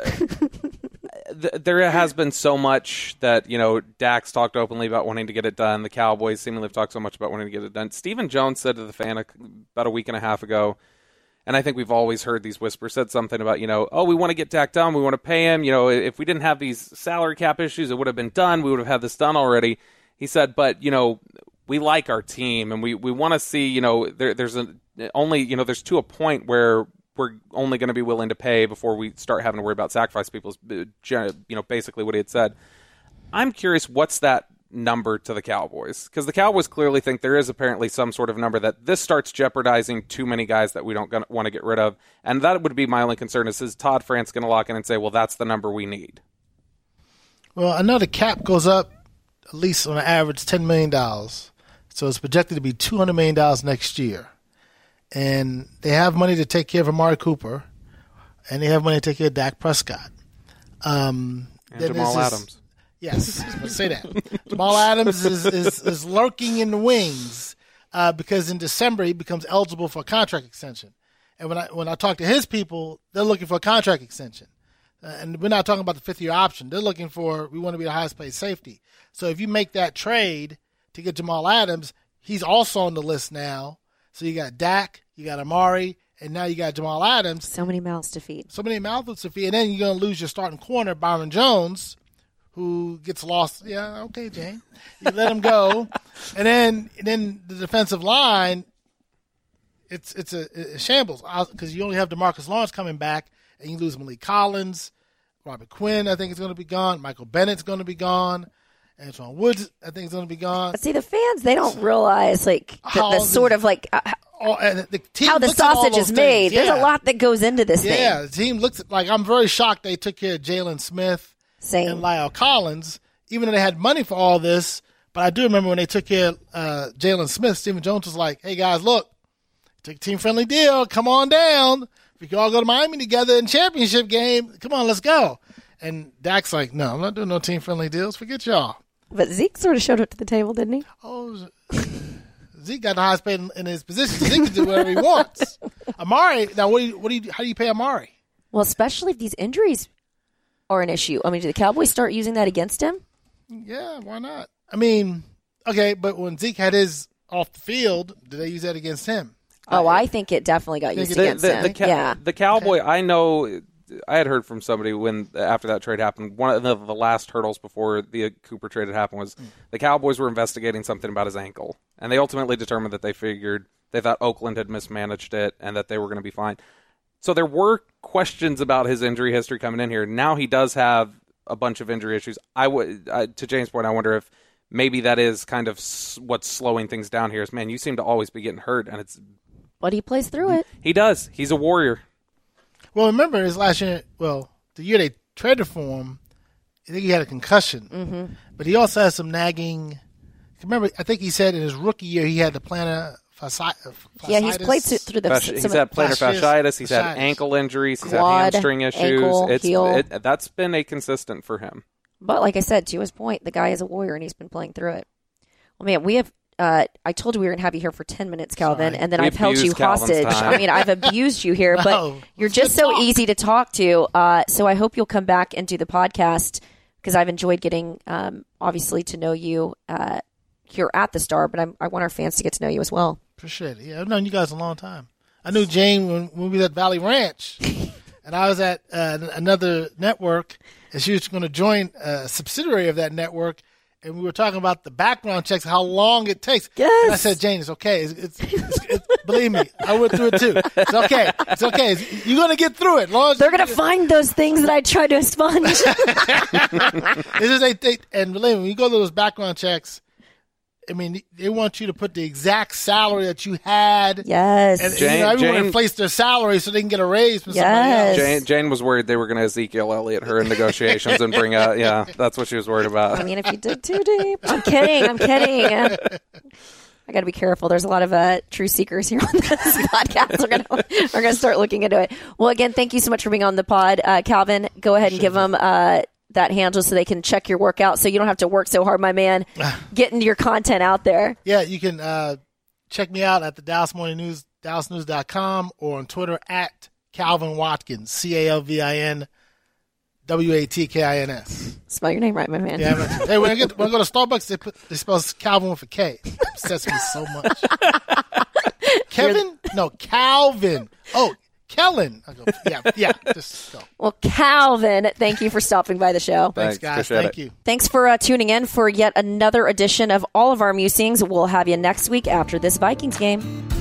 there has been so much that Dak's talked openly about wanting to get it done. The Cowboys seemingly have talked so much about wanting to get it done. Stephen Jones said to the Fan about a week and a half ago, and I think we've always heard these whispers, said something about we want to get Dak done, we want to pay him. If we didn't have these salary cap issues, it would have been done. We would have had this done already. He said, but, we like our team, and we want to see, there's to a point where we're only going to be willing to pay before we start having to worry about sacrifice people, basically what he had said. I'm curious, what's that number to the Cowboys? Because the Cowboys clearly think there is apparently some sort of number that this starts jeopardizing too many guys that we don't want to get rid of. And that would be my only concern is Todd France going to lock in and say, well, that's the number we need? Well, I know the cap goes up at least on an average $10 million. So it's projected to be $200 million next year. And they have money to take care of Amari Cooper, and they have money to take care of Dak Prescott. And Jamal Adams. Yes, I was going to say that. Jamal Adams is lurking in the wings because in December he becomes eligible for a contract extension. And when I talk to his people, they're looking for a contract extension. And we're not talking about the fifth-year option. They're looking for, we want to be the highest-paid safety. So if you make that trade to get Jamal Adams, he's also on the list now. So you got Dak, you got Amari, and now you got Jamal Adams. So many mouths to feed. And then you're going to lose your starting corner, Byron Jones, who gets lost. Yeah, okay, Jane. You let him go. And then the defensive line, it's a shambles because you only have DeMarcus Lawrence coming back, and you lose Malik Collins. Robert Quinn, I think, is going to be gone. Michael Bennett's going to be gone. Antoine Woods, I think, is going to be gone. But see, the fans, they don't realize the sort of how the sausage is made. Yeah. There's a lot that goes into this thing. Yeah, the team looks like, I'm very shocked they took care of Jalen Smith and Lyle Collins, even though they had money for all this. But I do remember when they took care of Jalen Smith, Stephen Jones was like, hey, guys, look, take a team-friendly deal. Come on down. We can all go to Miami together in championship game. Come on, let's go. And Dak's like, no, I'm not doing no team-friendly deals. Forget y'all. But Zeke sort of showed up to the table, didn't he? Oh, Zeke got the highest paid in his position. Zeke can do whatever he wants. Amari, now how do you pay Amari? Well, especially if these injuries are an issue. I mean, do the Cowboys start using that against him? Yeah, why not? I mean, okay, but when Zeke had his off the field, did they use that against him? Oh, I think it definitely got used against him. The Cowboy, okay. I know, I had heard from somebody after that trade happened, one of the last hurdles before the Cooper trade had happened was the Cowboys were investigating something about his ankle. And they ultimately determined that they thought Oakland had mismanaged it and that they were going to be fine. So there were questions about his injury history coming in here. Now he does have a bunch of injury issues. To James' point, I wonder if maybe that is kind of what's slowing things down here is, man, you seem to always be getting hurt. And but he plays through it. He does. He's a warrior. Well, remember his last year, the year they traded for him, I think he had a concussion. Mm-hmm. But he also has some nagging. Remember, I think he said in his rookie year he had the plantar fasciitis. Yeah, he's played through the... He's had plantar fasciitis. He's had ankle injuries. He's Quad, had hamstring issues. Ankle, heel. That's been a consistent for him. But like I said, to his point, the guy is a warrior and he's been playing through it. Well, man, we have... I told you we were going to have you here for 10 minutes, Calvin, and then I've held you hostage. I mean, I've abused you here, but you're just so easy to talk to. So I hope you'll come back and do the podcast because I've enjoyed getting, obviously, to know you here at the Star, but I want our fans to get to know you as well. Appreciate it. Yeah, I've known you guys a long time. I knew Jane when we were at Valley Ranch, and I was at another network, and she was going to join a subsidiary of that network. and we were talking about the background checks, how long it takes. Yes. And I said, Jane, it's okay. It's believe me, I went through it too. It's okay. It's okay. You're going to get through it. They're going to find those things that I tried to expunge. And believe me, when you go to those background checks, I mean, they want you to put the exact salary that you had. Yes. And everyone inflates their salary so they can get a raise from somebody else. Jane was worried they were going to Ezekiel Elliott her in negotiations and bring out, that's what she was worried about. I mean, if you dig too deep. I'm kidding. I got to be careful. There's a lot of truth seekers here on this podcast. We're gonna start looking into it. Well, again, thank you so much for being on the pod. Calvin, go ahead and give them that handle so they can check your workout so you don't have to work so hard, my man, getting your content out there. Yeah, you can check me out at the Dallas Morning News, DallasNews.com, or on Twitter at Calvin Watkins, CalvinWatkins. Spell your name right, my man. Yeah, hey, when I go to Starbucks, they spell Calvin with a K. It upsets me so much. Kevin? No, Calvin. Oh, Kellen. I go, yeah, just go. Well, Calvin, thank you for stopping by the show. Thanks guys. Thank you. Thanks for tuning in for yet another edition of all of our musings. We'll have you next week after this Vikings game.